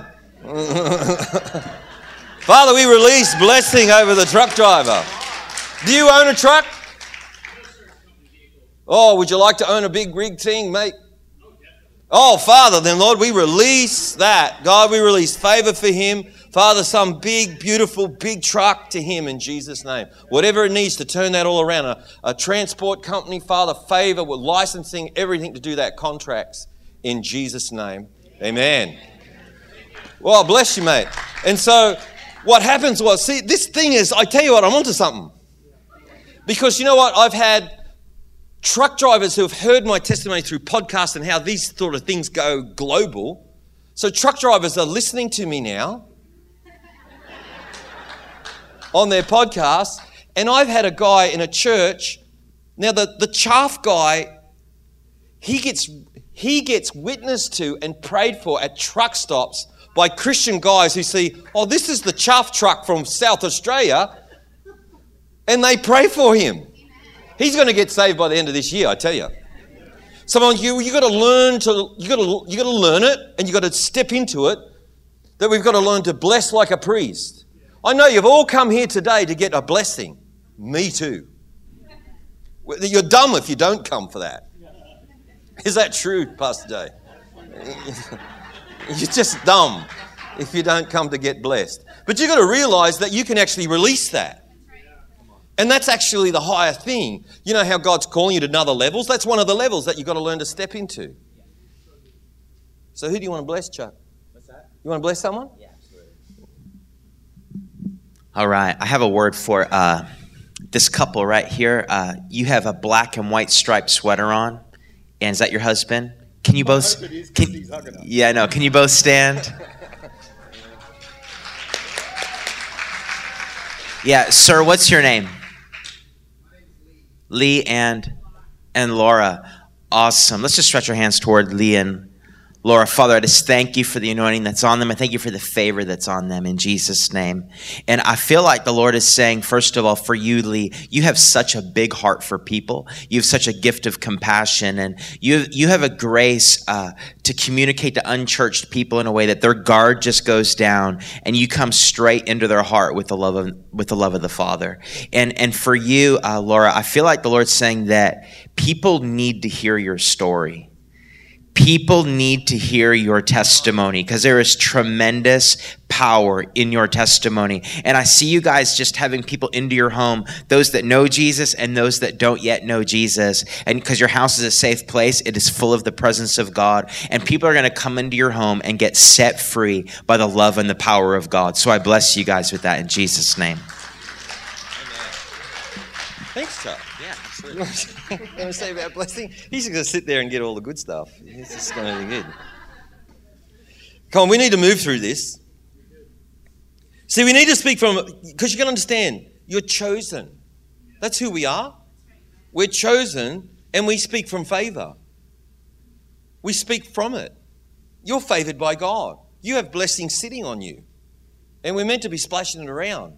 Father, we release blessing over the truck driver. Do you own a truck? Oh, would you like to own a big rig thing, mate? Oh, Father, then, Lord, we release that. God, we release favor for him. Father, some big, beautiful, big truck to him in Jesus' name. Whatever it needs to turn that all around. A, a transport company, Father, favor with licensing, everything to do that, contracts in Jesus' name. Amen. Well, bless you, mate. And so what happens was, see, this thing is, I tell you what, I'm onto something. Because you know what? I've had truck drivers who have heard my testimony through podcasts and how these sort of things go global. So truck drivers are listening to me now on their podcast. And I've had a guy in a church. Now, the, the chaff guy, he gets, he gets witnessed to and prayed for at truck stops by Christian guys who see, oh, this is the chaff truck from South Australia. And they pray for him. He's going to get saved by the end of this year, I tell you. Someone you you got to learn to you got to you got to learn it, and you got to step into it. That we've got to learn to bless like a priest. I know you've all come here today to get a blessing. Me too. You're dumb if you don't come for that. Is that true, Pastor Jay? You're just dumb if you don't come to get blessed. But you've got to realize that you can actually release that. And that's actually the higher thing. You know how God's calling you to another levels? That's one of the levels that you've got to learn to step into. So who do you want to bless, Chuck? What's that? You want to bless someone? Yeah, absolutely. All right. I have a word for uh, this couple right here. Uh, you have a black and white striped sweater on. And is that your husband? Can you both? Can, yeah, no. Can you both stand? Yeah, sir. What's your name? Lee and and Laura. Awesome. Let's just stretch our hands toward Lee and Laura. Father, I just thank you for the anointing that's on them. I thank you for the favor that's on them in Jesus' name. And I feel like the Lord is saying, first of all, for you, Lee, you have such a big heart for people. You have such a gift of compassion, and you you have a grace uh, to communicate to unchurched people in a way that their guard just goes down, and you come straight into their heart with the love of with the love of the Father. And and for you, uh, Laura, I feel like the Lord's saying that people need to hear your story. People need to hear your testimony because there is tremendous power in your testimony. And I see you guys just having people into your home, those that know Jesus and those that don't yet know Jesus. And because your house is a safe place, it is full of the presence of God. And people are going to come into your home and get set free by the love and the power of God. So I bless you guys with that in Jesus' name. Thanks, Chuck. Yeah, absolutely. You want to say about blessing? He's going to sit there and get all the good stuff. It's just going to be good. Come on, we need to move through this. See, we need to speak from, because you can understand, you're chosen. That's who we are. We're chosen, and we speak from favor. We speak from it. You're favored by God. You have blessing sitting on you. And we're meant to be splashing it around.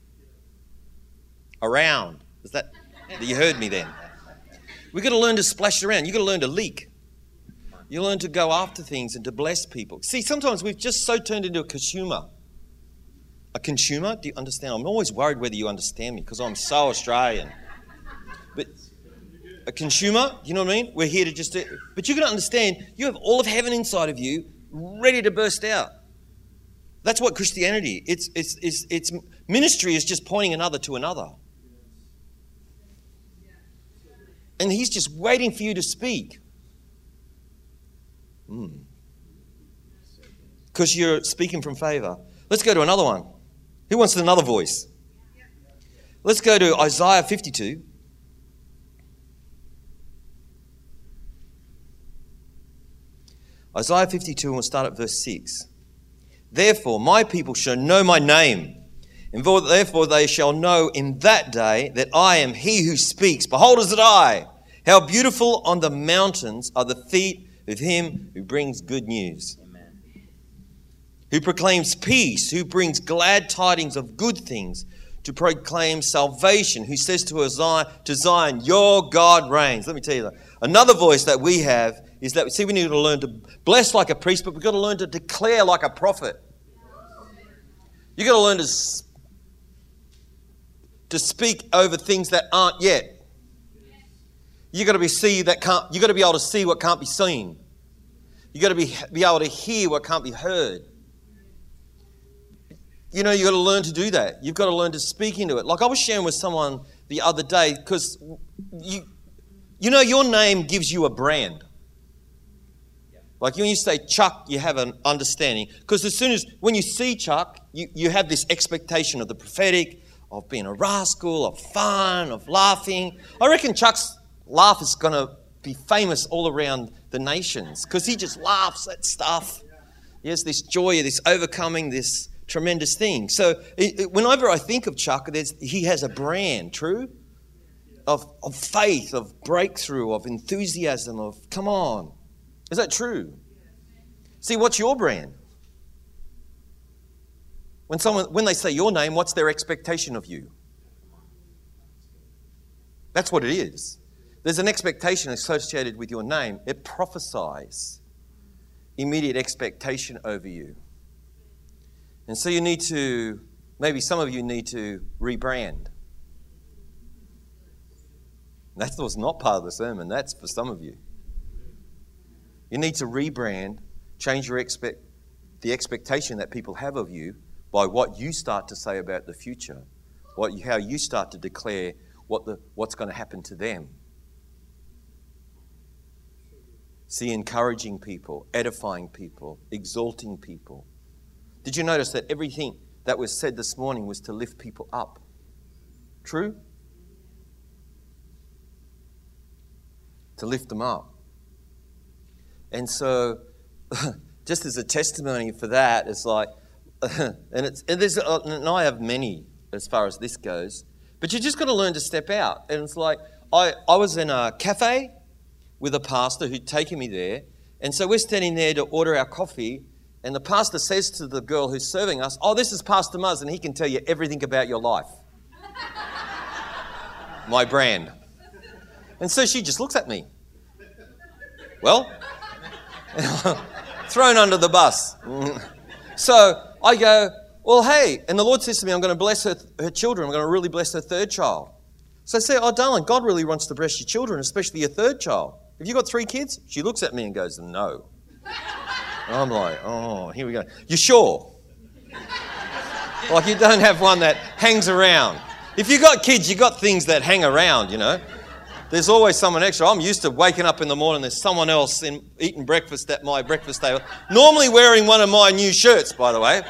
Around. Is that, you heard me then? We've got to learn to splash it around. You've got to learn to leak. You learn to go after things and to bless people. See, sometimes we've just so turned into a consumer. A consumer? Do you understand? I'm always worried whether you understand me because I'm so Australian. But a consumer, you know what I mean? We're here to just do, but you've got to understand, you have all of heaven inside of you ready to burst out. That's what Christianity, it's, it's, it's, it's ministry is just pointing another to another. And he's just waiting for you to speak. Because mm. you're speaking from favor. Let's go to another one. Who wants another voice? Let's go to Isaiah fifty-two. Isaiah fifty-two, and we'll start at verse six. Therefore, my people shall know my name, and therefore they shall know in that day that I am he who speaks. Behold, is it I? How beautiful on the mountains are the feet of him who brings good news. Amen. Who proclaims peace, who brings glad tidings of good things, to proclaim salvation, who says to Zion, to Zion, your God reigns. Let me tell you that. Another voice that we have is that, see, we need to learn to bless like a priest, but we've got to learn to declare like a prophet. You've got to learn to, to speak over things that aren't yet. You've got to be see that can't. You've got to be able to see what can't be seen. You've got to be be able to hear what can't be heard. You know, you've got to learn to do that. You've got to learn to speak into it. Like I was sharing with someone the other day, because you, you know, your name gives you a brand. Like when you say Chuck, you have an understanding. Because as soon as, when you see Chuck, you, you have this expectation of the prophetic, of being a rascal, of fun, of laughing. I reckon Chuck's laugh is going to be famous all around the nations because he just laughs at stuff. He has this joy, this overcoming, this tremendous thing. So it, it, whenever I think of Chuck, there's, he has a brand, true? Of, of faith, of breakthrough, of enthusiasm, of come on. Is that true? See, what's your brand? When someone, when they say your name, what's their expectation of you? That's what it is. There's an expectation associated with your name. It prophesies immediate expectation over you. And so you need to, maybe some of you need to rebrand. That was not part of the sermon. That's for some of you. You need to rebrand, change your expect, the expectation that people have of you by what you start to say about the future. what you, how you start to declare what the, what's going to happen to them. See, encouraging people, edifying people, exalting people. Did you notice that everything that was said this morning was to lift people up? True? To lift them up. And so, just as a testimony for that, it's like, and it's and there's and I have many as far as this goes, but you just got to learn to step out. And it's like I I was in a cafe with a pastor who'd taken me there, and so we're standing there to order our coffee, and the pastor says to the girl who's serving us, "Oh, this is Pastor Muzz, and he can tell you everything about your life." My brand. And so she just looks at me. Well, thrown under the bus. So I go, well, hey, and the Lord says to me, I'm going to bless her, her children. I'm going to really bless her third child. So I say, oh, darling, God really wants to bless your children, especially your third child. Have you got three kids? She looks at me and goes, no. And I'm like, oh, here we go. You sure? Like you don't have one that hangs around. If you got kids, you got things that hang around, you know. There's always someone extra. I'm used to waking up in the morning, there's someone else in, eating breakfast at my breakfast table. Normally wearing one of my new shirts, by the way.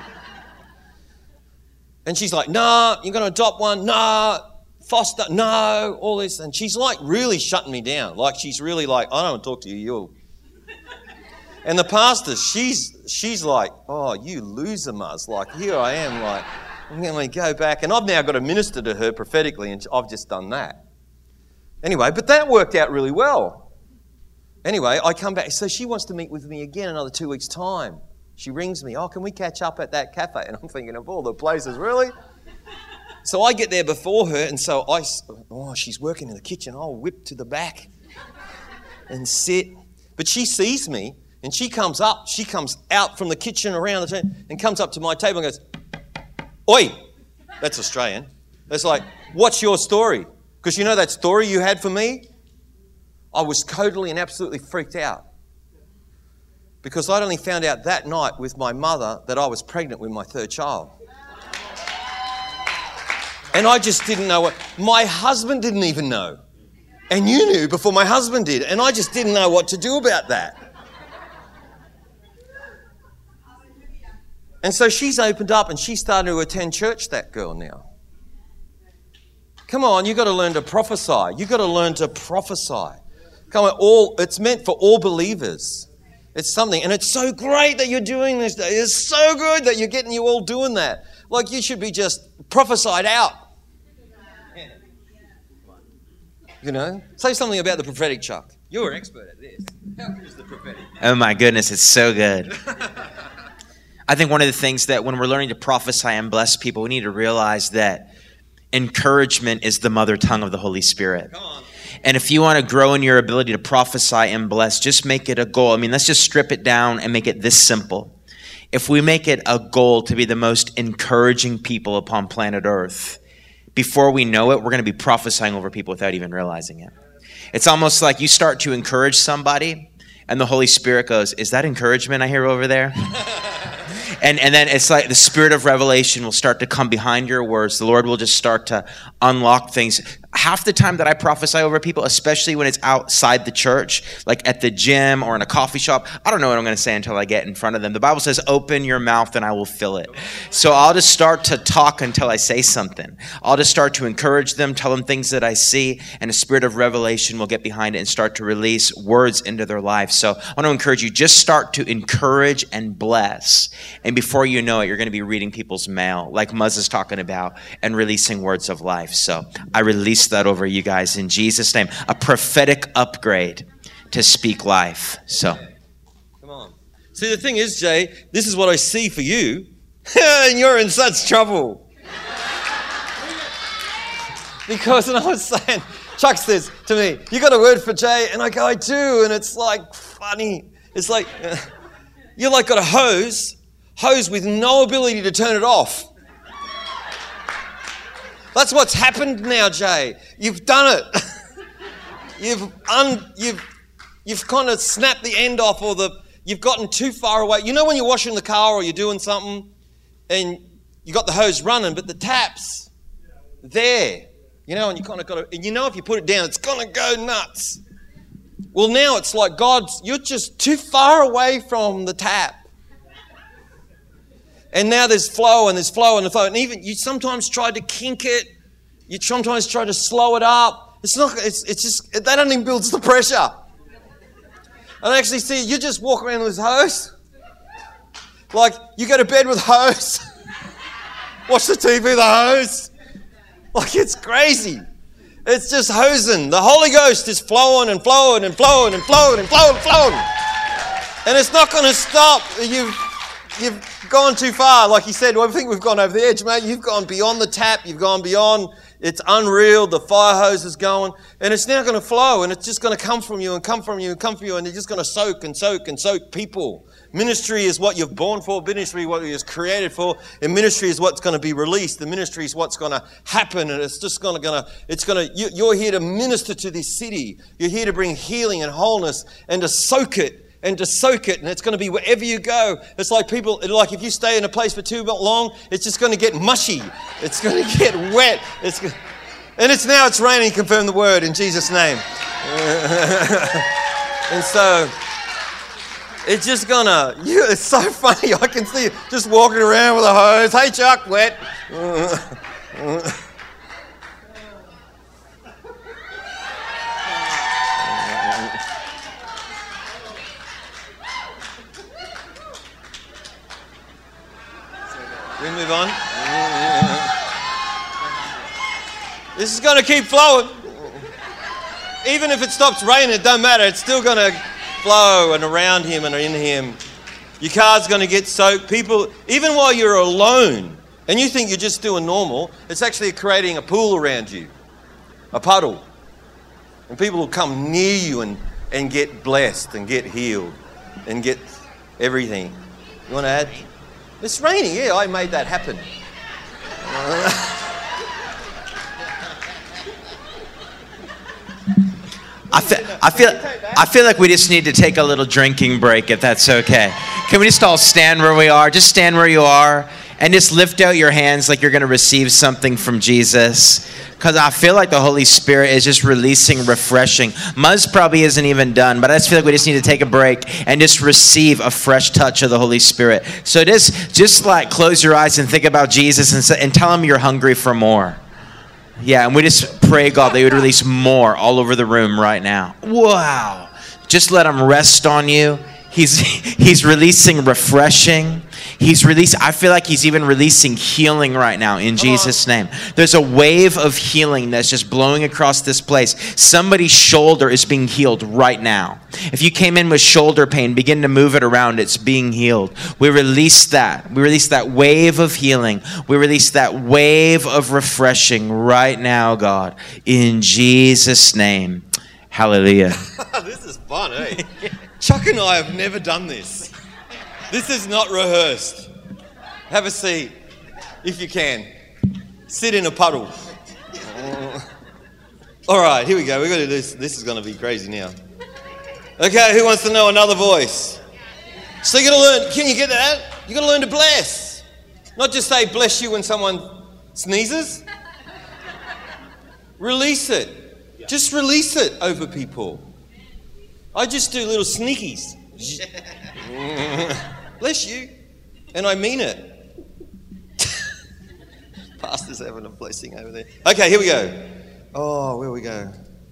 And she's like, nah, you're going to adopt one? Nah, foster, no, all this. And she's like really shutting me down. Like she's really like, I don't want to talk to you, you. And the pastor, she's she's like, oh, you loser, Muzz. Like here I am, like, I'm going to go back. And I've now got to minister to her prophetically, and I've just done that. Anyway, but that worked out really well. Anyway, I come back. So she wants to meet with me again another two weeks' time. She rings me. Oh, can we catch up at that cafe? And I'm thinking, of all the places, really? So I get there before her, and so I, oh, she's working in the kitchen. I'll whip to the back and sit. But she sees me, and she comes up. She comes out from the kitchen around the table and comes up to my table and goes, oi, that's Australian. It's like, what's your story? Because you know that story you had for me? I was totally and absolutely freaked out. Because I'd only found out that night with my mother that I was pregnant with my third child. And I just didn't know what... My husband didn't even know. And you knew before my husband did. And I just didn't know what to do about that. And so she's opened up and she's starting to attend church, that girl now. Come on, you've got to learn to prophesy. You've got to learn to prophesy. Come on, all it's meant for all believers. It's something, and it's so great that you're doing this. It's so good that you're getting you all doing that. Like you should be just prophesied out. You know? Say something about the prophetic, Chuck. You're an expert at this. How good is the prophetic? Oh my goodness, it's so good. I think one of the things that when we're learning to prophesy and bless people, we need to realize that encouragement is the mother tongue of the Holy Spirit. Come on. And if you want to grow in your ability to prophesy and bless, just make it a goal. I mean, let's just strip it down and make it this simple. If we make it a goal to be the most encouraging people upon planet Earth, before we know it, we're going to be prophesying over people without even realizing it. It's almost like you start to encourage somebody, and the Holy Spirit goes, is that encouragement I hear over there? And and then it's like the spirit of revelation will start to come behind your words. The Lord will just start to unlock things. Half the time that I prophesy over people, especially when it's outside the church, like at the gym or in a coffee shop, I don't know what I'm going to say until I get in front of them. The Bible says, open your mouth and I will fill it. So I'll just start to talk until I say something. I'll just start to encourage them, tell them things that I see, and a spirit of revelation will get behind it and start to release words into their life. So I want to encourage you, just start to encourage and bless. And before you know it, you're going to be reading people's mail, like Muzz is talking about, and releasing words of life. So I release that over you guys in Jesus' name. A prophetic upgrade to speak life. So, come on. See, the thing is, Jay, this is what I see for you, and you're in such trouble. Because, and I was saying, Chuck says to me, you got a word for Jay? And I go, I do. And it's like funny. It's like, uh, you're like got a hose, hose with no ability to turn it off. That's what's happened now, Jay. You've done it. you've un, you've you've kind of snapped the end off, or the you've gotten too far away. You know when you're washing the car or you're doing something, and you got the hose running, but the taps there. You know, and you kind of got to, and you know if you put it down, it's going to go nuts. Well, now it's like God's, you're just too far away from the tap. And now there's flow and there's flow and the flow. And even you sometimes try to kink it. You sometimes try to slow it up. It's not, it's, it's just, that only builds the pressure. I actually see you just walk around with hose. Like you go to bed with hose. Watch the T V with the hose. Like it's crazy. It's just hosing. The Holy Ghost is flowing and flowing and flowing and flowing and flowing and flowing. And it's not going to stop. You've, you've gone too far. Like he said, well, I think we've gone over the edge, mate. You've gone beyond the tap. You've gone beyond. It's unreal. The fire hose is going. And it's now going to flow. And it's just going to come from you and come from you and come from you. And you're just going to soak and soak and soak people. Ministry is what you're born for. Ministry is what you're created for. And ministry is what's going to be released. The ministry is what's going to happen. And it's just going to, it's going to, you, you're here to minister to this city. You're here to bring healing and wholeness and to soak it. And to soak it, and it's going to be wherever you go. It's like people, like if you stay in a place for too long, it's just going to get mushy. It's going to get wet. It's, and it's now it's raining. Confirm the word in Jesus' name. And so it's just gonna. You, it's so funny. I can see you just walking around with a hose. Hey, Chuck, wet. We move on. This is going to keep flowing. Even if it stops raining, it don't matter. It's still going to flow and around him and in him. Your car's going to get soaked. People, even while you're alone, and you think you're just doing normal, it's actually creating a pool around you, a puddle. And people will come near you and, and get blessed and get healed and get everything. You want to add? It's raining, yeah, I made that happen. I feel, I feel, I feel like we just need to take a little drinking break, if that's okay. Can we just all stand where we are? Just stand where you are and just lift out your hands like you're going to receive something from Jesus. Because I feel like the Holy Spirit is just releasing refreshing. Muzz probably isn't even done, but I just feel like we just need to take a break and just receive a fresh touch of the Holy Spirit. So just, just like close your eyes and think about Jesus and, say, and tell him you're hungry for more. Yeah, and we just pray, God, that you would release more all over the room right now. Wow. Just let him rest on you. He's he's releasing refreshing. He's releasing, I feel like he's even releasing healing right now in Jesus' name. There's a wave of healing that's just blowing across this place. Somebody's shoulder is being healed right now. If you came in with shoulder pain, begin to move it around. It's being healed. We release that. We release that wave of healing. We release that wave of refreshing right now, God, in Jesus' name. Hallelujah. This is fun, eh? Chuck and I have never done this. This is not rehearsed. Have a seat, if you can. Sit in a puddle. All right, here we go. We're going to do this. This is going to be crazy now. Okay, who wants to know another voice? So you got to learn. Can you get that? You got to learn to bless. Not just say bless you when someone sneezes. Release it. Just release it over people. I just do little sneakies. Bless you. And I mean it. Pastor's having a blessing over there. Okay, here we go. Oh, where we go?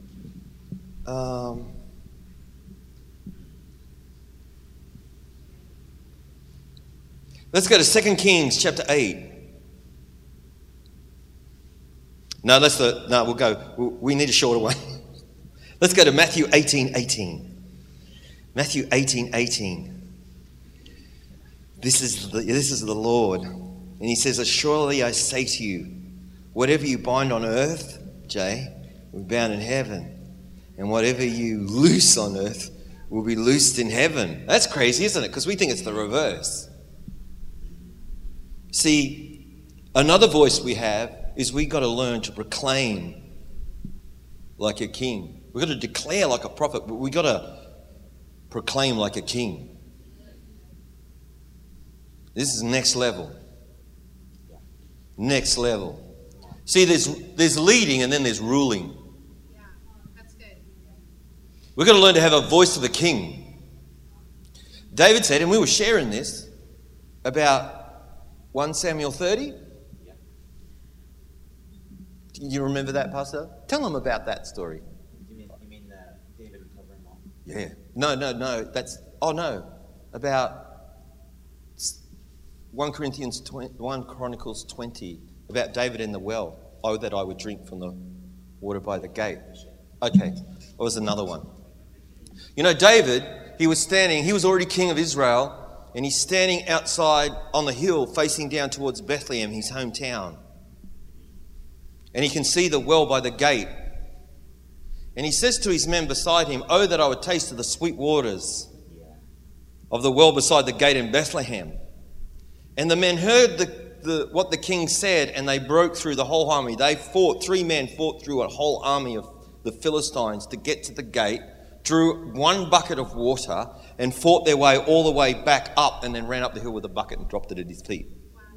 Um, let's go to Second Kings chapter eight. No, let's uh, no, we'll go. We need a shorter one. Let's go to Matthew eighteen eighteen. Matthew eighteen eighteen. This is the, this is the Lord. And he says, surely I say to you, whatever you bind on earth, Jay, will be bound in heaven. And whatever you loose on earth will be loosed in heaven. That's crazy, isn't it? Because we think it's the reverse. See, another voice we have is we got to learn to proclaim like a king. We've got to declare like a prophet, but we got to proclaim like a king. This is next level. Next level. See, there's, there's leading and then there's ruling. Yeah, that's good. We've got to learn to have a voice of a king. David said, and we were sharing this, about First Samuel thirty. Do you remember that, Pastor? Tell them about that story. You mean, you mean uh, David recovering all? Yeah. No, no, no. That's, oh no. About First Corinthians twenty, First Chronicles twenty, about David in the well. Oh, that I would drink from the water by the gate. Okay. That was another one. You know, David, he was standing, he was already king of Israel, and he's standing outside on the hill facing down towards Bethlehem, his hometown. And he can see the well by the gate. And he says to his men beside him, "Oh, that I would taste of the sweet waters of the well beside the gate in Bethlehem." And the men heard the, the, what the king said, and they broke through the whole army. They fought, three men fought through a whole army of the Philistines to get to the gate, drew one bucket of water, and fought their way all the way back up, and then ran up the hill with a bucket and dropped it at his feet.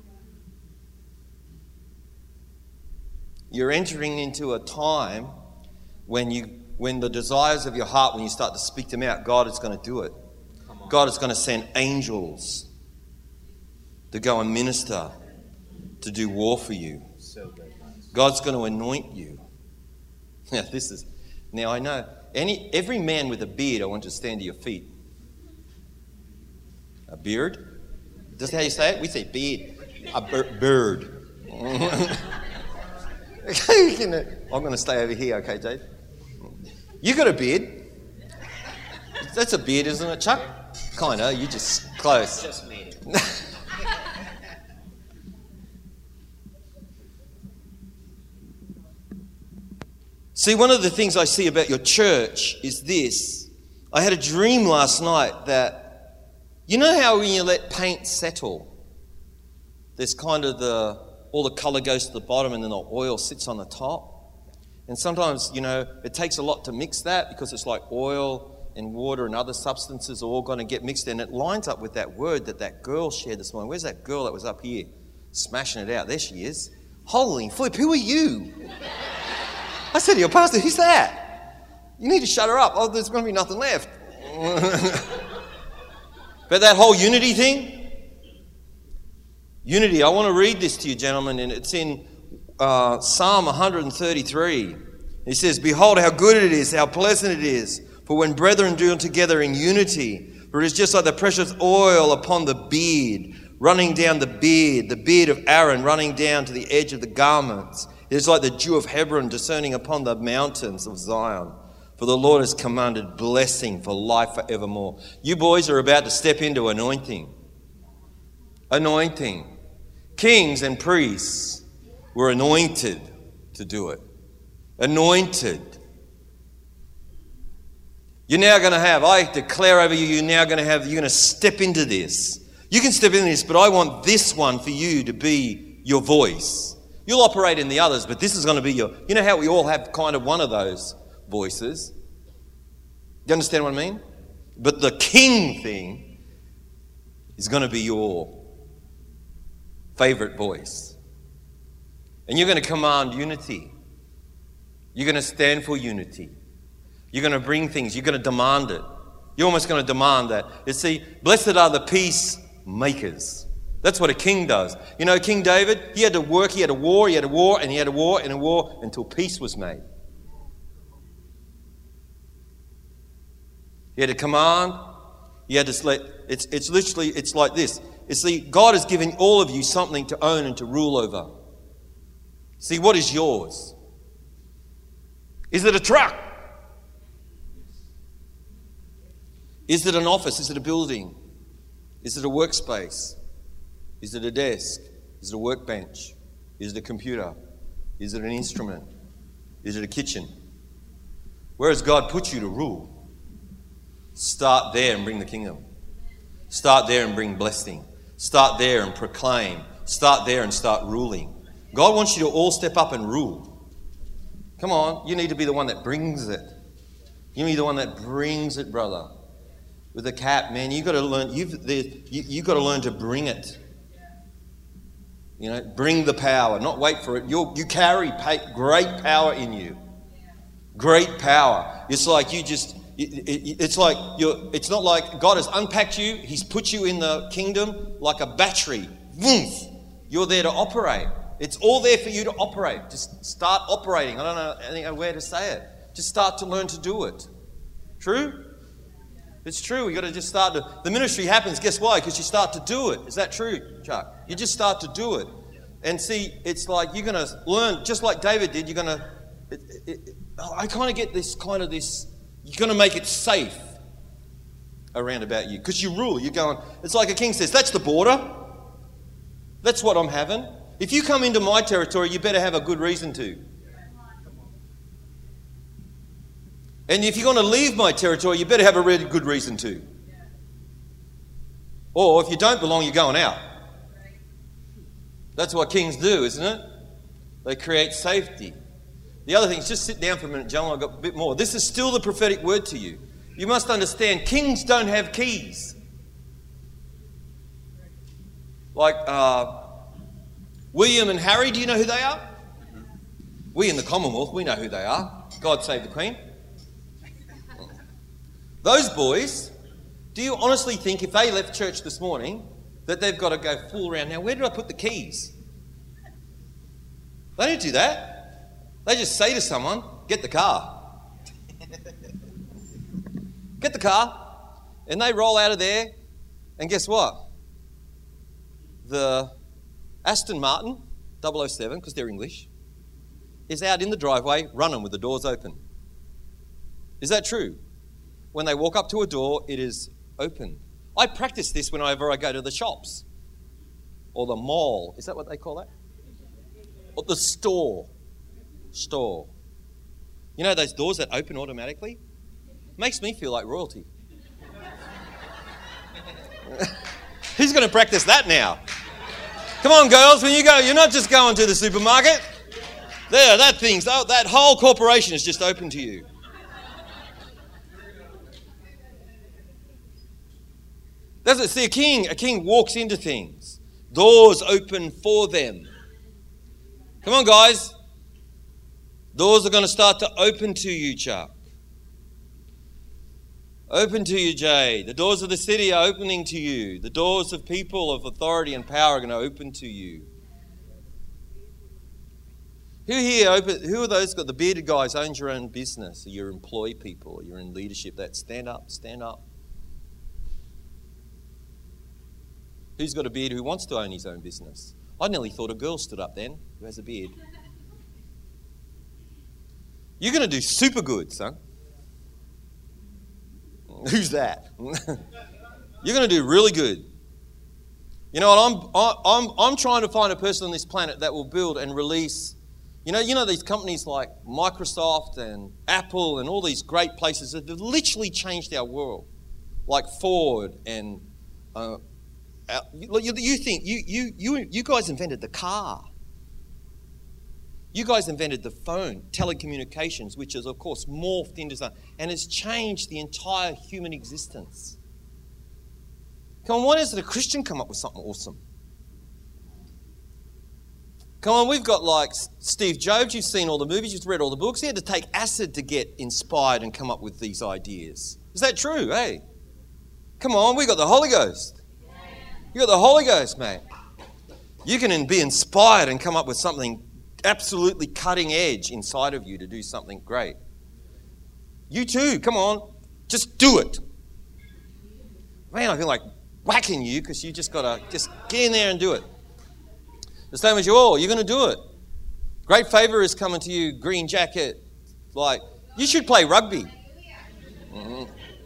You're entering into a time when you, when the desires of your heart, when you start to speak them out, God is going to do it. God is going to send angels to go and minister, to do war for you. God's going to anoint you. Now, this is, now I know, any every man with a beard, I want you to stand to your feet. A beard? Is that how you say it? We say beard. A bir- bird. I'm going to stay over here, okay, Dave? You got a beard. That's a beard, isn't it, Chuck? Kind of. You just close. Just made it. See, one of the things I see about your church is this. I had a dream last night that, you know how when you let paint settle, there's kind of the, all the colour goes to the bottom and then the oil sits on the top. And sometimes, you know, it takes a lot to mix that because it's like oil and water and other substances are all going to get mixed. And it lines up with that word that that girl shared this morning. Where's that girl that was up here smashing it out? There she is. Holy flip, who are you? I said to your pastor, who's that? You need to shut her up. Oh, there's going to be nothing left. But that whole unity thing, unity, I want to read this to you, gentlemen, and it's in uh, Psalm one thirty-three. It says, "Behold how good it is, how pleasant it is, for when brethren dwell together in unity. For it is just like the precious oil upon the beard, running down the beard, the beard of Aaron running down to the edge of the garments. It is like the dew of Hebron discerning upon the mountains of Zion. For the Lord has commanded blessing for life forevermore." You boys are about to step into anointing. Anointing. Kings and priests were anointed to do it. Anointed. You're now going to have, I declare over you, you're now going to have, you're going to step into this. You can step into this, but I want this one for you to be your voice. You'll operate in the others, but this is going to be your, you know how we all have kind of one of those voices? You understand what I mean? But the king thing is going to be your favorite voice. And you're going to command unity. You're going to stand for unity. You're going to bring things. You're going to demand it. You're almost going to demand that. You see, blessed are the peacemakers. That's what a king does. You know, King David, he had to work, he had a war, he had a war, and he had a war and a war until peace was made. He had to command. He had to let, it's, it's literally, it's like this. You see, God has given all of you something to own and to rule over. See, what is yours? Is it a truck? Is it an office? Is it a building? Is it a workspace? Is it a desk? Is it a workbench? Is it a computer? Is it an instrument? Is it a kitchen? Where has God put you to rule? Start there and bring the kingdom. Start there and bring blessing. Start there and proclaim. Start there and start ruling. God wants you to all step up and rule. Come on, you need to be the one that brings it. You need the one that brings it, brother. With a cap, man, you got to learn. You've you you got to learn to bring it. You know, bring the power, not wait for it. You're, you carry pa- great power in you. Great power. It's like you just, it, it, it's like you're, it's not like God has unpacked you. He's put you in the kingdom like a battery. Woof. You're there to operate. It's all there for you to operate. Just start operating. I don't know, I don't know where to say it. Just start to learn to do it. True? It's true. We've got to just start to... The ministry happens, guess why? Because you start to do it. Is that true, Chuck? You just start to do it. And see, it's like you're going to learn, just like David did, you're going to... It, it, it, I kind of get this kind of this... You're going to make it safe around about you. Because you rule. You're going... It's like a king says, that's the border. That's what I'm having. If you come into my territory, you better have a good reason to. And if you're going to leave my territory, you better have a really good reason to. Or if you don't belong, you're going out. That's what kings do, isn't it? They create safety. The other thing is, just sit down for a minute, John. I've got a bit more. This is still the prophetic word to you. You must understand, kings don't have keys. Like uh, William and Harry, do you know who they are? We in the Commonwealth, we know who they are. God save the Queen. Those boys, do you honestly think if they left church this morning that they've got to go fool around? Now, where did I put the keys? They don't do that. They just say to someone, get the car. Get the car. And they roll out of there. And guess what? The Aston Martin double oh seven, because they're English, is out in the driveway running with the doors open. Is that true? When they walk up to a door, it is open. I practice this whenever I go to the shops or the mall. Is that what they call that? Or the store. Store. You know those doors that open automatically? Makes me feel like royalty. Who's going to practice that now? Come on, girls, when you go, you're not just going to the supermarket. There, that thing's, that whole corporation is just open to you. That's it. See, a king, a king walks into things. Doors open for them. Come on, guys. Doors are going to start to open to you, Chuck. Open to you, Jay. The doors of the city are opening to you. The doors of people of authority and power are going to open to you. Who here open? Who are those got the bearded guys owns your own business? Or you're employee people, or you're in leadership? That stand up, stand up. Who's got a beard who wants to own his own business? I nearly thought a girl stood up then who has a beard. You're going to do super good, son. Who's that? You're going to do really good. You know what? I'm I'm I'm trying to find a person on this planet that will build and release. You know, you know these companies like Microsoft and Apple and all these great places that have literally changed our world, like Ford and. Uh, You, you think you you you you guys invented the car. You guys invented the phone, telecommunications, which has of course morphed into something and has changed the entire human existence. Come on, why doesn't a Christian come up with something awesome? Come on, we've got like Steve Jobs. You've seen all the movies, you've read all the books. He had to take acid to get inspired and come up with these ideas. Is that true? Hey, come on, we got the Holy Ghost. You got the Holy Ghost, mate. You can be inspired and come up with something absolutely cutting edge inside of you to do something great. You too, come on, just do it. Man, I feel like whacking you because you just got to just get in there and do it. The same as you all, you're going to do it. Great favor is coming to you, green jacket. Like, you should play rugby. Mm-hmm.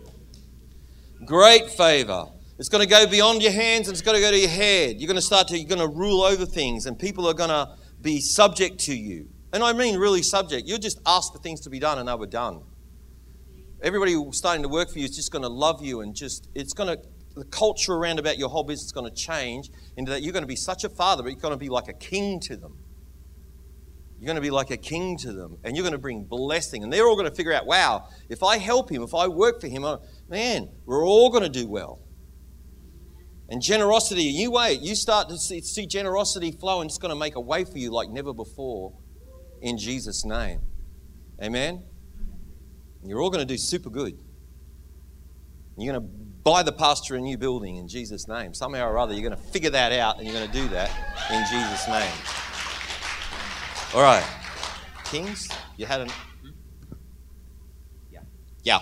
Great favor. It's going to go beyond your hands and it's going to go to your head. You're going to start to, you're going to rule over things and people are going to be subject to you. And I mean really subject. You just ask for things to be done and they were done. Everybody starting to work for you is just going to love you and just, it's going to, the culture around about your whole business is going to change into that you're going to be such a father, but you're going to be like a king to them. You're going to be like a king to them and you're going to bring blessing. And they're all going to figure out, wow, if I help him, if I work for him, man, we're all going to do well. And generosity, you wait, you start to see, see generosity flow, and it's going to make a way for you like never before in Jesus' name. Amen? You're all going to do super good. You're going to buy the pastor a new building in Jesus' name. Somehow or other, you're going to figure that out, and you're going to do that in Jesus' name. All right. Kings, you had an... Yeah. Yeah.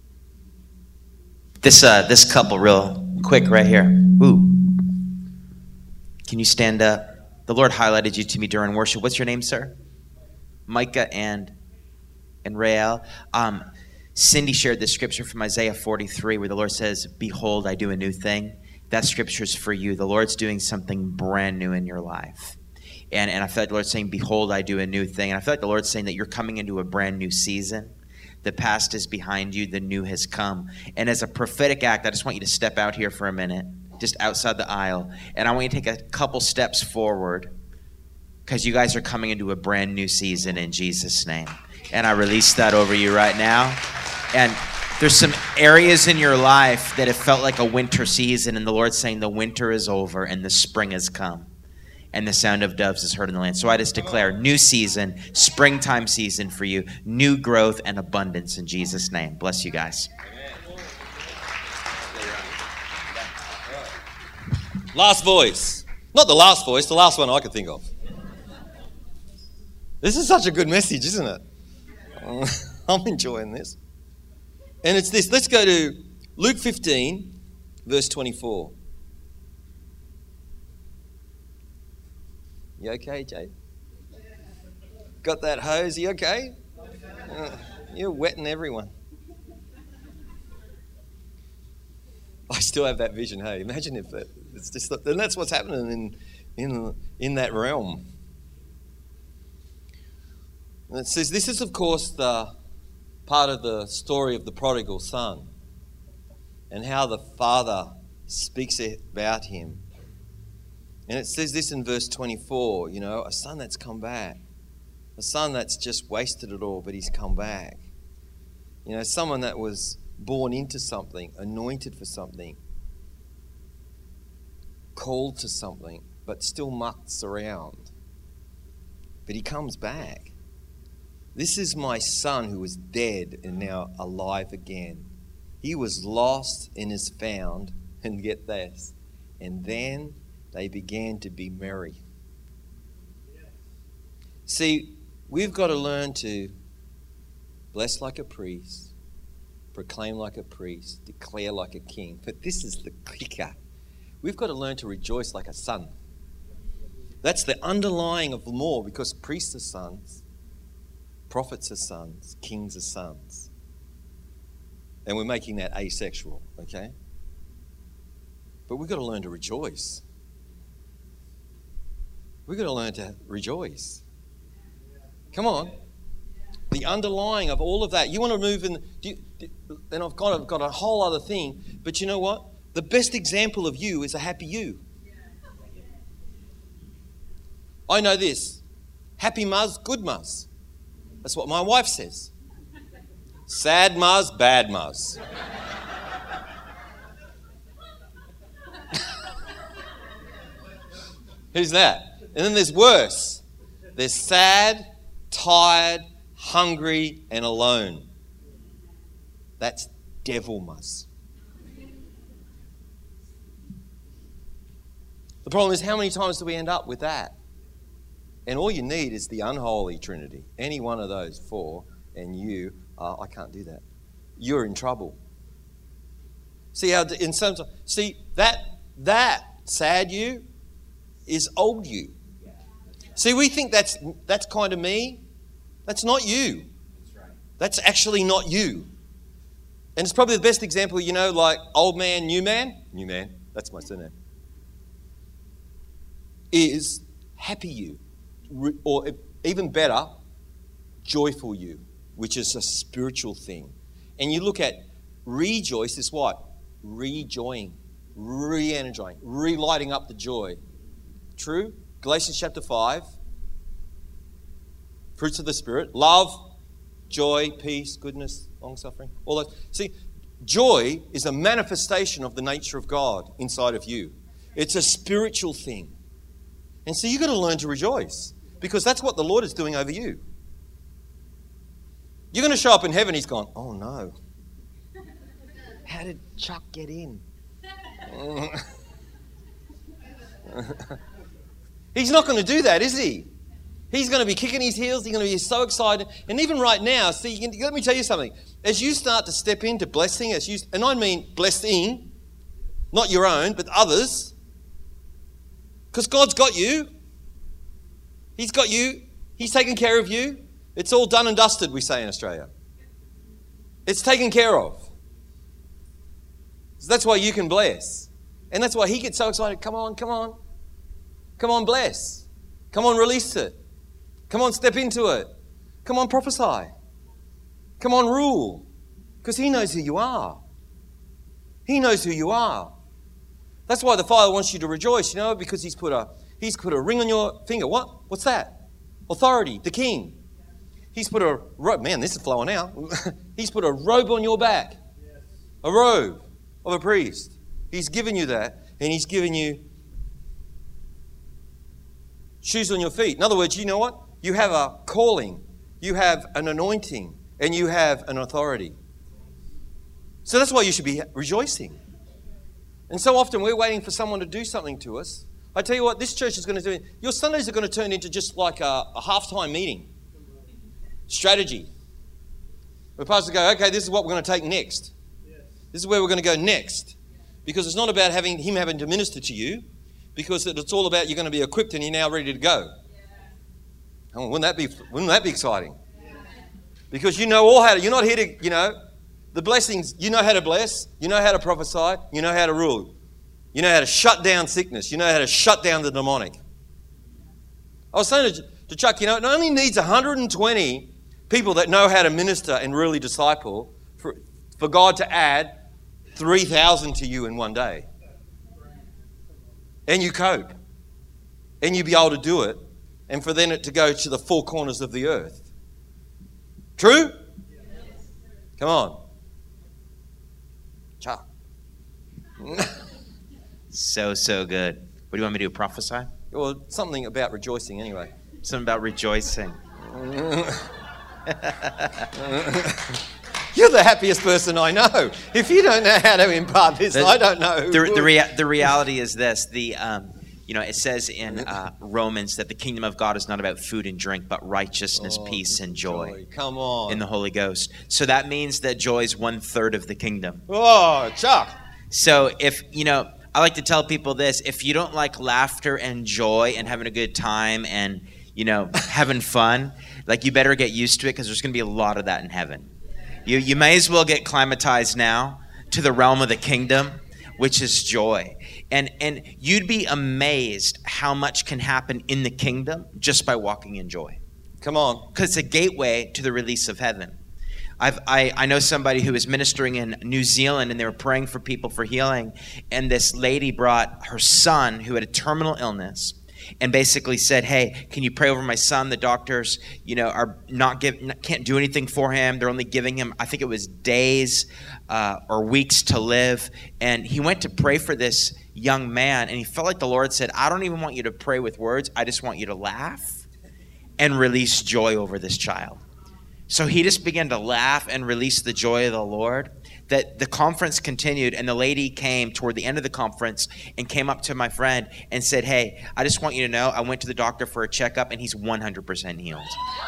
This uh, this couple, real quick, right here. Ooh. Can you stand up? The Lord highlighted you to me during worship. What's your name, sir? Micah and and Rael. Um, Cindy shared this scripture from Isaiah forty-three, where the Lord says, "Behold, I do a new thing." That scripture's for you. The Lord's doing something brand new in your life. And and I feel like the Lord's saying, "Behold, I do a new thing." And I feel like the Lord's saying that you're coming into a brand new season. The past is behind you. The new has come. And as a prophetic act, I just want you to step out here for a minute, just outside the aisle. And I want you to take a couple steps forward, because you guys are coming into a brand new season in Jesus' name. And I release that over you right now. And there's some areas in your life that have felt like a winter season, and the Lord's saying the winter is over and the spring has come. And the sound of doves is heard in the land. So I just declare new season, springtime season for you, new growth and abundance in Jesus' name. Bless you guys. Last voice. Not the last voice, the last one I could think of. This is such a good message, isn't it? I'm enjoying this. And it's this. Let's go to Luke fifteen, verse twenty-four. You okay, Jade? Got that hose? You okay? Uh, you're wetting everyone. I still have that vision. Hey, imagine if that. It's just, and that's what's happening in in in that realm. And it says this is, of course, the part of the story of the prodigal son, and how the father speaks about him. And it says this in verse twenty-four, you know, a son that's come back. A son that's just wasted it all, but he's come back. You know, someone that was born into something, anointed for something, called to something, but still mucks around. But he comes back. This is my son who was dead and now alive again. He was lost and is found. And get this. And then they began to be merry. See, we've got to learn to bless like a priest, proclaim like a priest, declare like a king. But this is the kicker. We've got to learn to rejoice like a son. That's the underlying of more, because priests are sons, prophets are sons, kings are sons. And we're making that asexual, okay? But we've got to learn to rejoice. We've got to learn to rejoice. Come on. The underlying of all of that. You want to move in, do you, do, and I've got, I've got a whole other thing, but you know what? The best example of you is a happy you. I know this. Happy Muzz, good Muzz. That's what my wife says. Sad Muzz, bad Muzz. Who's that? And then there's worse. There's sad, tired, hungry, and alone. That's devil Muzz. The problem is, how many times do we end up with that? And all you need is the unholy trinity. Any one of those four, and you, uh, I can't do that. You're in trouble. See how in some, see that that sad you is old you. See, we think that's that's kind of me. That's not you. That's actually not you. And it's probably the best example, you know, like old man, new man. New man, that's my surname. Is happy you. Or even better, joyful you, which is a spiritual thing. And you look at rejoice is what? Rejoying, re-energizing, relighting up the joy. True? Galatians chapter five. Fruits of the Spirit. Love, joy, peace, goodness, long-suffering. All that. See, joy is a manifestation of the nature of God inside of you. It's a spiritual thing. And so you've got to learn to rejoice, because that's what the Lord is doing over you. You're going to show up in heaven, he's gone, oh no. How did Chuck get in? He's not going to do that, is he? He's going to be kicking his heels. He's going to be so excited. And even right now, see, you can, let me tell you something. As you start to step into blessing, as you, and I mean blessing, not your own, but others, because God's got you. He's got you. He's taken care of you. It's all done and dusted, we say in Australia. It's taken care of. So that's why you can bless. And that's why he gets so excited. Come on, come on. Come on, bless. Come on, release it. Come on, step into it. Come on, prophesy. Come on, rule. Because he knows who you are. He knows who you are. That's why the Father wants you to rejoice, you know, because he's put a he's put a ring on your finger. What? What's that? Authority, the King. He's put a robe. Man, this is flowing out. He's put a robe on your back. A robe of a priest. He's given you that, and he's given you shoes on your feet. In other words, you know what? You have a calling, you have an anointing, and you have an authority. So that's why you should be rejoicing. And so often we're waiting for someone to do something to us. I tell you what, this church is going to do. Your Sundays are going to turn into just like a, a halftime meeting. Strategy. The pastor go, okay, this is what we're going to take next. This is where we're going to go next. Because it's not about having him having to minister to you, because it's all about you're going to be equipped and you're now ready to go. Oh, wouldn't that be wouldn't that be exciting? Because you know all how to, you're not here to, you know, the blessings, you know how to bless, you know how to prophesy, you know how to rule. You know how to shut down sickness, you know how to shut down the demonic. I was saying to, to Chuck, you know, it only needs one hundred twenty people that know how to minister and really disciple for, for God to add three thousand to you in one day. And you cope. And you be able to do it. And for then it to go to the four corners of the earth. True? Come on. Chuck. So, so good. What do you want me to do? Prophesy? Well, something about rejoicing anyway. Something about rejoicing. You're the happiest person I know. If you don't know how to impart this, the, I don't know. Who the would. the, rea- the reality is this: the um, you know, it says in uh, Romans that the kingdom of God is not about food and drink, but righteousness, oh, peace, and joy. joy. Come on, in the Holy Ghost. So that means that joy is one third of the kingdom. Oh, Chuck. So if you know, I like to tell people this: if you don't like laughter and joy and having a good time and you know having fun, like you better get used to it, because there's going to be a lot of that in heaven. You you may as well get climatized now to the realm of the kingdom, which is joy. And and you'd be amazed how much can happen in the kingdom just by walking in joy. Come on. Because it's a gateway to the release of heaven. I've, I, I know somebody who was ministering in New Zealand, and they were praying for people for healing. And this lady brought her son who had a terminal illness, and basically said, hey, can you pray over my son? The doctors, you know, are not give, can't do anything for him. They're only giving him, I think it was days uh, or weeks to live. And he went to pray for this young man, and he felt like the Lord said, I don't even want you to pray with words. I just want you to laugh and release joy over this child. So he just began to laugh and release the joy of the Lord. That the conference continued, and the lady came toward the end of the conference and came up to my friend and said, hey, I just want you to know I went to the doctor for a checkup and he's one hundred percent healed.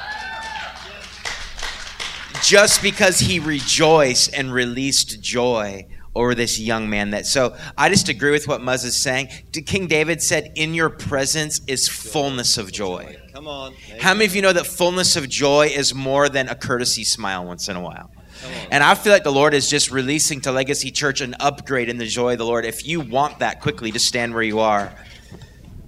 Just because he rejoiced and released joy over this young man. That so I just agree with what Muzz is saying. King David said, in your presence is fullness of joy. Come on. How many of you know that fullness of joy is more than a courtesy smile once in a while? And I feel like the Lord is just releasing to Legacy Church an upgrade in the joy of the Lord. If you want that quickly, just stand where you are.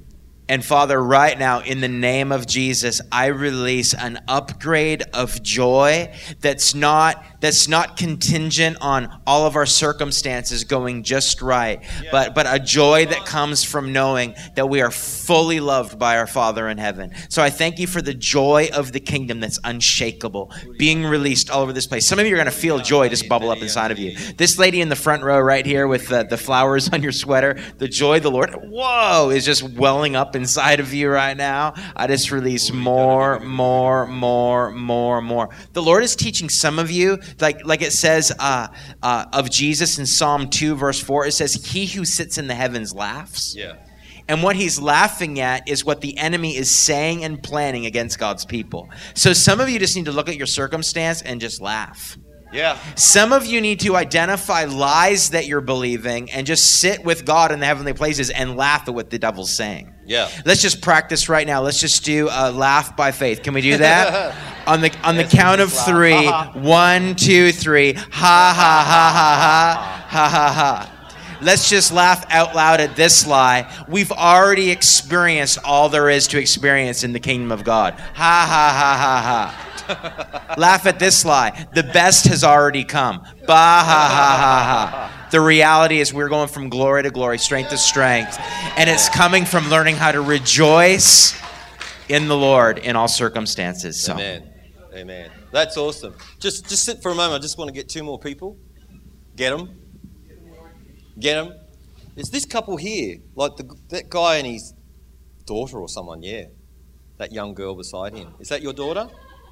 And Father, right now, in the name of Jesus, I release an upgrade of joy that's not that's not contingent on all of our circumstances going just right, yeah. but but a joy that comes from knowing that we are fully loved by our Father in heaven. So I thank you for the joy of the kingdom that's unshakable, being released all over this place. Some of you are going to feel joy just bubble up inside of you. This lady in the front row right here with the, the flowers on your sweater, the joy of the Lord, whoa, is just welling up inside of you right now. I just release more, more, more, more, more. The Lord is teaching some of you, like like it says uh, uh, of Jesus in Psalm two, verse four, it says, he who sits in the heavens laughs. Yeah. And what he's laughing at is what the enemy is saying and planning against God's people. So some of you just need to look at your circumstance and just laugh. Yeah. Some of you need to identify lies that you're believing and just sit with God in the heavenly places and laugh at what the devil's saying. Yeah. Let's just practice right now. Let's just do a laugh by faith. Can we do that? on the on yes, the count of three. Uh-huh. One, two, three. Ha ha ha ha ha ha ha ha. Let's just laugh out loud at this lie. We've already experienced all there is to experience in the kingdom of God. Ha ha ha ha ha. Laugh at this lie. The best has already come. Ba ha ha ha ha. The reality is we're going from glory to glory, strength to strength. And it's coming from learning how to rejoice in the Lord in all circumstances. So. Amen. Amen. That's awesome. Just, just sit for a moment. I just want to get two more people. Get them. Get them. It's this couple here. Like the, that guy and his daughter or someone, yeah. That young girl beside him. Is that your daughter?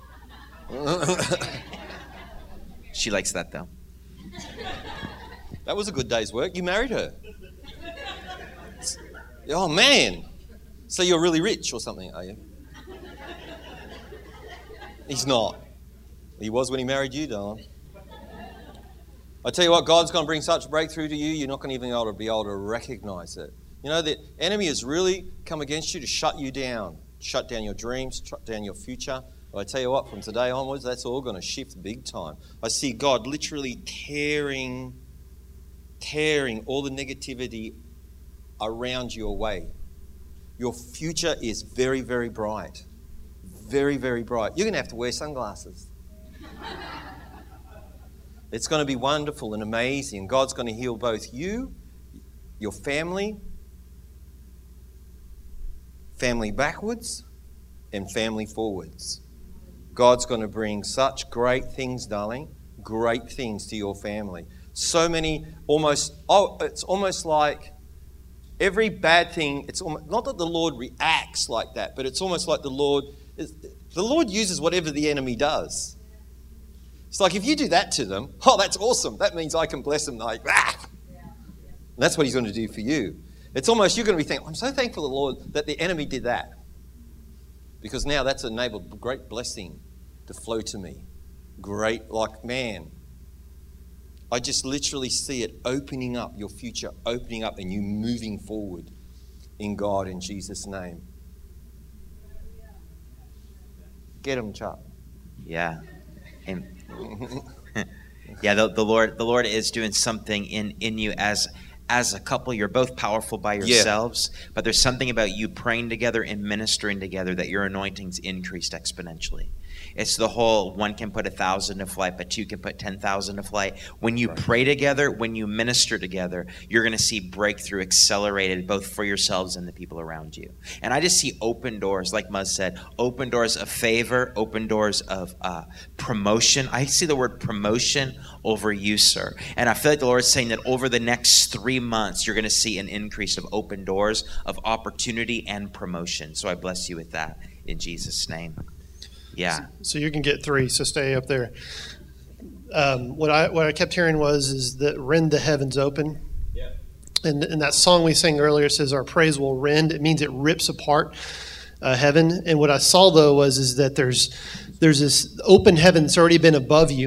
She likes that though. That was a good day's work. You married her. Oh man. So you're really rich or something, are you? He's not. He was when he married you, darling. I tell you what, God's going to bring such breakthrough to you, you're not going to even be able to, be able to recognize it. You know, the enemy has really come against you to shut you down, shut down your dreams, shut down your future. But I tell you what, from today onwards, that's all going to shift big time. I see God literally tearing, tearing all the negativity around you away. Your future is very, very bright. Very, very bright. You're going to have to wear sunglasses. It's going to be wonderful and amazing. God's going to heal both you, your family, family backwards, and family forwards. God's going to bring such great things, darling, great things to your family. So many, almost, oh, it's almost like every bad thing, it's almost, not that the Lord reacts like that, but it's almost like the Lord, the Lord uses whatever the enemy does. It's like if you do that to them, oh, that's awesome. That means I can bless them like that. And that's what he's going to do for you. It's almost you're going to be thinking, I'm so thankful to the Lord that the enemy did that. Because now that's enabled great blessing to flow to me. Great, like, man, I just literally see it opening up, your future opening up and you moving forward in God in Jesus' name. Get him, Chuck. Yeah. And yeah, the, the Lord, the Lord is doing something in, in you as as a couple. You're both powerful by yourselves, yeah. But there's something about you praying together and ministering together that your anointing's increased exponentially. It's the whole one can put a thousand to flight, but two can put ten thousand to flight. When you right. pray together, when you minister together, you're going to see breakthrough accelerated both for yourselves and the people around you. And I just see open doors, like Muzz said, open doors of favor, open doors of uh, promotion. I see the word promotion over you, sir. And I feel like the Lord is saying that over the next three months, you're going to see an increase of open doors of opportunity and promotion. So I bless you with that in Jesus' name. Yeah. So you can get three, so stay up there. Um, what I what I kept hearing was is that rend the heavens open. Yeah. And, and that song we sang earlier says our praise will rend. It means it rips apart uh, heaven. And what I saw though was is that there's there's this open heaven that's already been above you.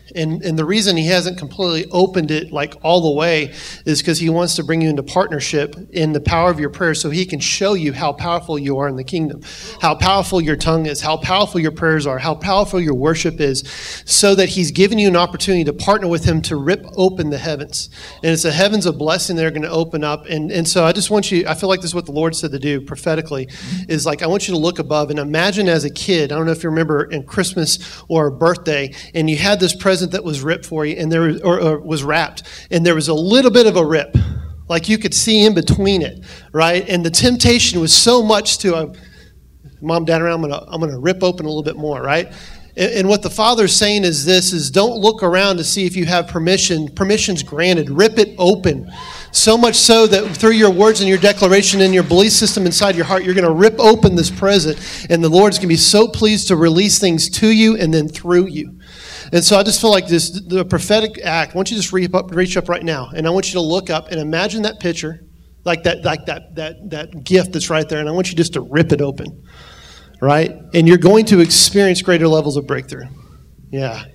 And, and the reason he hasn't completely opened it like all the way is because he wants to bring you into partnership in the power of your prayer so he can show you how powerful you are in the kingdom, how powerful your tongue is, how powerful your prayers are, how powerful your worship is, so that he's given you an opportunity to partner with him to rip open the heavens. And it's the heavens of blessing that are going to open up. And, and so I just want you, I feel like this is what the Lord said to do prophetically, is like I want you to look above and imagine as a kid, I don't know if you remember in Christmas or a birthday, and you had this present that was ripped for you, and there was, or, or was wrapped, and there was a little bit of a rip, like you could see in between it, right? And the temptation was so much to, uh, mom, dad, around, I'm gonna, I'm gonna rip open a little bit more, right? And, and what the Father's saying is this: is don't look around to see if you have permission. Permission's granted. Rip it open. So much so that through your words and your declaration and your belief system inside your heart, you're going to rip open this present, and the Lord's going to be so pleased to release things to you and then through you. And so I just feel like this, the prophetic act, I want you to just reach up, reach up right now, and I want you to look up and imagine that picture, like that, like that, that, that gift that's right there, and I want you just to rip it open, right? And you're going to experience greater levels of breakthrough. Yeah.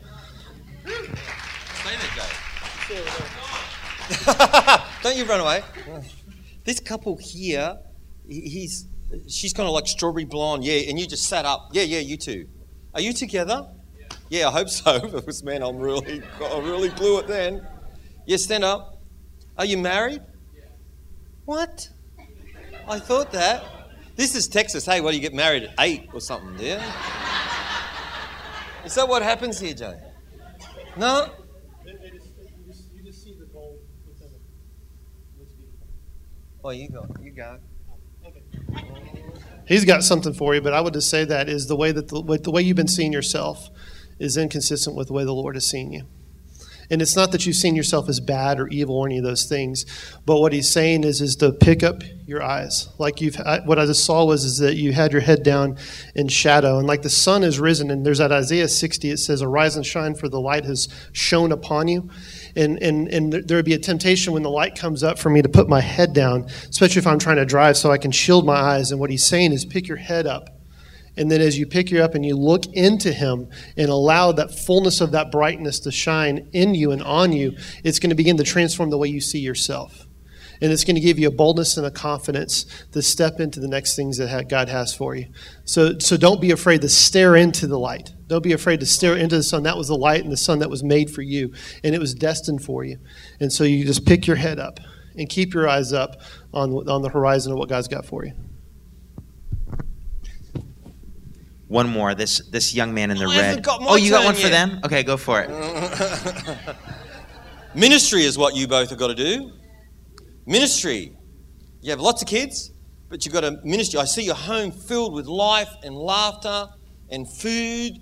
Don't you run away. This couple here, he's, she's kind of like strawberry blonde, yeah, and you just sat up. Yeah, yeah, you two. Are you together? Yeah, I hope so. Because, man, I'm really, I really blew it then. Yeah, stand up. Are you married? What? I thought that. This is Texas. Hey, what do you get married at eight or something, yeah? Is that what happens here, Jay? No? You just see the gold within it. Looks beautiful. Oh, you go. You go. He's got something for you, but I would just say that is the way that the, the way you've been seeing yourself is inconsistent with the way the Lord has seen you. And it's not that you've seen yourself as bad or evil or any of those things, but what he's saying is is to pick up your eyes. Like you've, what I just saw was is that you had your head down in shadow, and like the sun has risen. And there's that Isaiah sixty. It says, "Arise and shine, for the light has shone upon you." And and and there would be a temptation when the light comes up for me to put my head down, especially if I'm trying to drive, so I can shield my eyes. And what he's saying is, pick your head up. And then as you pick you up and you look into him and allow that fullness of that brightness to shine in you and on you, it's going to begin to transform the way you see yourself. And it's going to give you a boldness and a confidence to step into the next things that God has for you. So, so don't be afraid to stare into the light. Don't be afraid to stare into the sun. That was the light and the sun that was made for you. And it was destined for you. And so you just pick your head up and keep your eyes up on, on the horizon of what God's got for you. One more. This this young man in the I red. got my Oh, you got turn one for yet. them? Okay, go for it. Ministry is what you both have got to do. Ministry. You have lots of kids, but you've got to ministry. I see your home filled with life and laughter and food.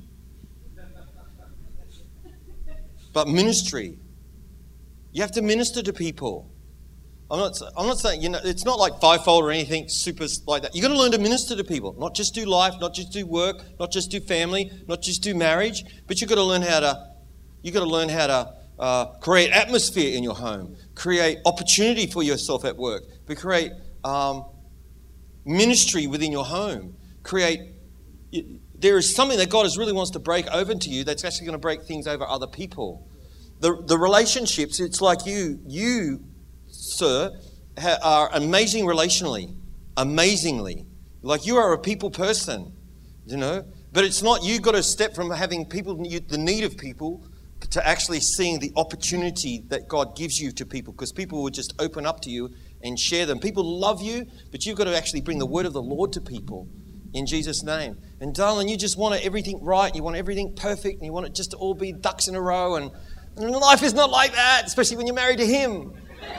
But ministry. You have to minister to people. I'm not, I'm not saying, you know, it's not like fivefold or anything super like that. You've got to learn to minister to people, not just do life, not just do work, not just do family, not just do marriage, but you've got to learn how to, you've got to learn how to uh, create atmosphere in your home, create opportunity for yourself at work, but create um, ministry within your home, create, there is something that God is really wants to break over to you that's actually going to break things over other people. The, the relationships, it's like you, you, sir, are amazing relationally, amazingly. Like you are a people person, you know. But it's not, you've got to step from having people, the need of people, to actually seeing the opportunity that God gives you to people, because people will just open up to you and share them. People love you, but you've got to actually bring the word of the Lord to people in Jesus' name. And darling, you just want everything right, you want everything perfect, and you want it just to all be ducks in a row. And, and life is not like that, especially when you're married to Him.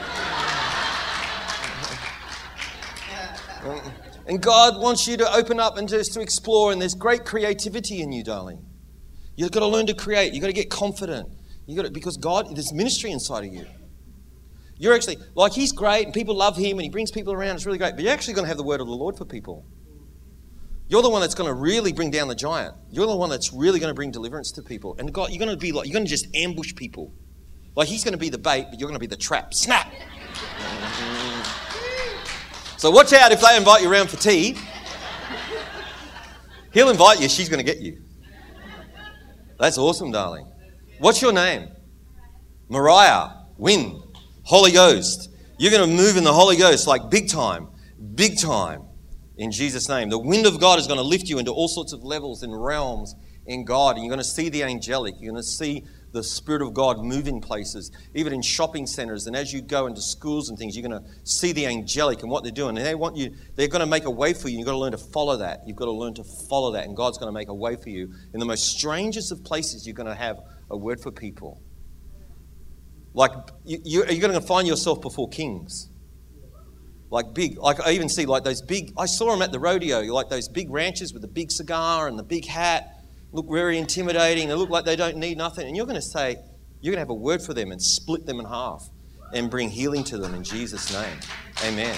And God wants you to open up and just to explore, and there's great creativity in you, darling. You've got to learn to create. You've got to get confident. You got to, because God, there's ministry inside of you. You're actually, like He's great and people love Him and He brings people around. It's really great. But you're actually going to have the word of the Lord for people. You're the one that's going to really bring down the giant. You're the one that's really going to bring deliverance to people. And God, you're going to be like, you're going to just ambush people. Like He's going to be the bait, but you're going to be the trap. Snap! So watch out if they invite you around for tea. He'll invite you, she's going to get you. That's awesome, darling. What's your name? Mariah. Win. Holy Ghost. You're going to move in the Holy Ghost like big time. Big time. In Jesus' name. The wind of God is going to lift you into all sorts of levels and realms in God. And you're going to see the angelic. You're going to see the Spirit of God move in places, even in shopping centers. And as you go into schools and things, you're going to see the angelic and what they're doing. And they want you, they're going to make a way for you. You've got to learn to follow that. You've got to learn to follow that. And God's going to make a way for you. In the most strangest of places, you're going to have a word for people. Like, you, you're going to find yourself before kings. Like big, like I even see like those big, I saw them at the rodeo, like those big ranchers with the big cigar and the big hat, look very intimidating, they look like they don't need nothing. And you're going to say, you're going to have a word for them and split them in half and bring healing to them in Jesus' name. Amen.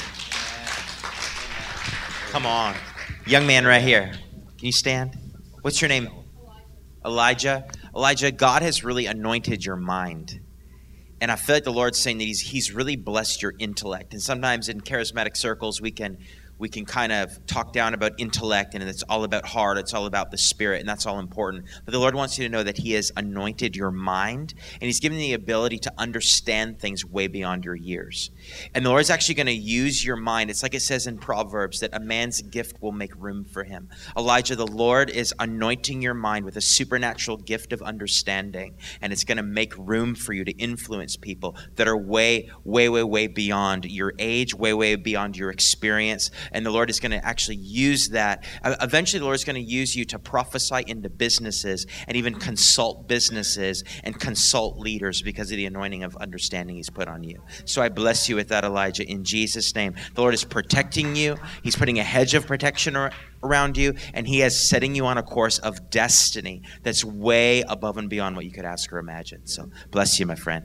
Come on. Young man right here. Can you stand? What's your name? Elijah. Elijah, God has really anointed your mind. And I feel like the Lord's saying that he's, he's really blessed your intellect. And sometimes in charismatic circles, we can we can kind of talk down about intellect, and it's all about heart, it's all about the spirit, and that's all important. But the Lord wants you to know that he has anointed your mind, and he's given you the ability to understand things way beyond your years. And the Lord's actually going to use your mind. It's like it says in Proverbs that a man's gift will make room for him. Elijah, the Lord is anointing your mind with a supernatural gift of understanding, and it's going to make room for you to influence people that are way, way, way, way beyond your age, way, way beyond your experience. And the Lord is going to actually use that. Uh, eventually, the Lord is going to use you to prophesy into businesses and even consult businesses and consult leaders because of the anointing of understanding he's put on you. So I bless you with that, Elijah, in Jesus' name. The Lord is protecting you. He's putting a hedge of protection ar- around you, and he is setting you on a course of destiny that's way above and beyond what you could ask or imagine. So bless you, my friend.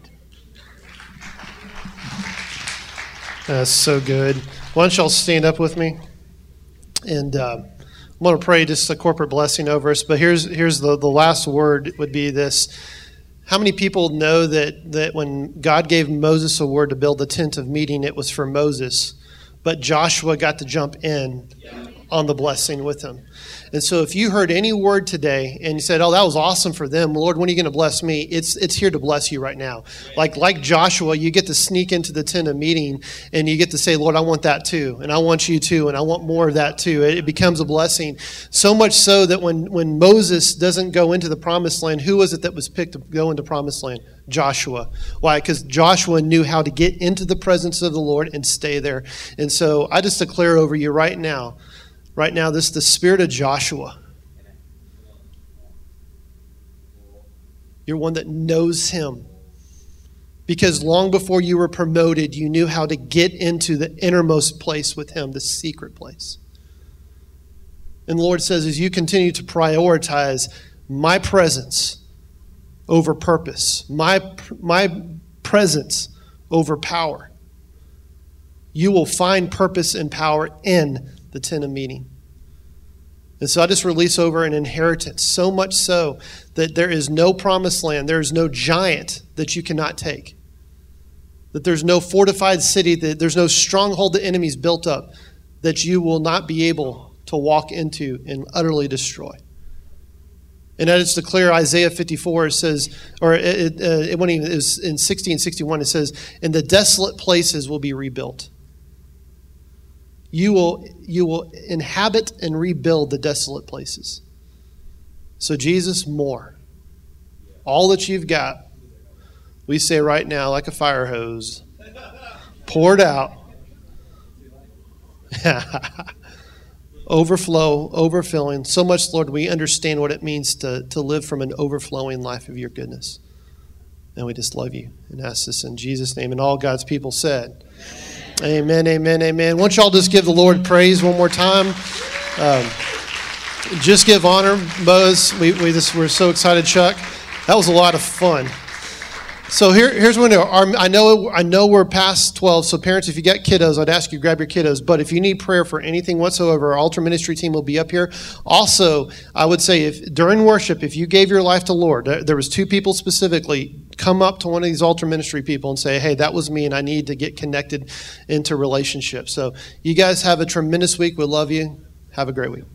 That's so good. Why don't y'all stand up with me? And uh, I'm going to pray just a corporate blessing over us. But here's here's the, the last word would be this. How many people know that, that when God gave Moses a word to build the tent of meeting, it was for Moses, but Joshua got to jump in on the blessing with him? And so if you heard any word today and you said, oh, that was awesome for them, Lord, when are you going to bless me? It's it's here to bless you right now. Like like Joshua, you get to sneak into the tent of meeting and you get to say, Lord, I want that too. And I want you too. And I want more of that too. It, it becomes a blessing. So much so that when, when Moses doesn't go into the promised land, who was it that was picked to go into promised land? Joshua. Why? Because Joshua knew how to get into the presence of the Lord and stay there. And so I just declare over you right now, Right now, this is the spirit of Joshua. You're one that knows him. Because long before you were promoted, you knew how to get into the innermost place with him, the secret place. And the Lord says, as you continue to prioritize my presence over purpose, my, my presence over power, you will find purpose and power in the tent of meeting. And so I just release over an inheritance, so much so that there is no promised land, there is no giant that you cannot take, that there's no fortified city, that there's no stronghold the enemy's built up that you will not be able to walk into and utterly destroy. And I just declare Isaiah fifty-four, it says, or it, it, uh, it, when it was in sixty and sixty-one, it says, and the desolate places will be rebuilt. You will, you will inhabit and rebuild the desolate places. So Jesus, more. All that you've got, we say right now, like a fire hose, poured out. Overflow, overfilling. So much, Lord, we understand what it means to, to live from an overflowing life of your goodness. And we just love you and ask this in Jesus' name. And all God's people said, amen, amen, amen. Won't y'all just give the Lord praise one more time? Um, just give honor, Buzz. We, we just, we're so excited, Chuck. That was a lot of fun. So here, here's one. I know, I know we're past twelve. So parents, if you got kiddos, I'd ask you grab your kiddos. But if you need prayer for anything whatsoever, our altar ministry team will be up here. Also, I would say if during worship, if you gave your life to Lord, there was two people specifically. Come up to one of these altar ministry people and say, hey, that was me, and I need to get connected into relationships. So you guys have a tremendous week. We love you. Have a great week.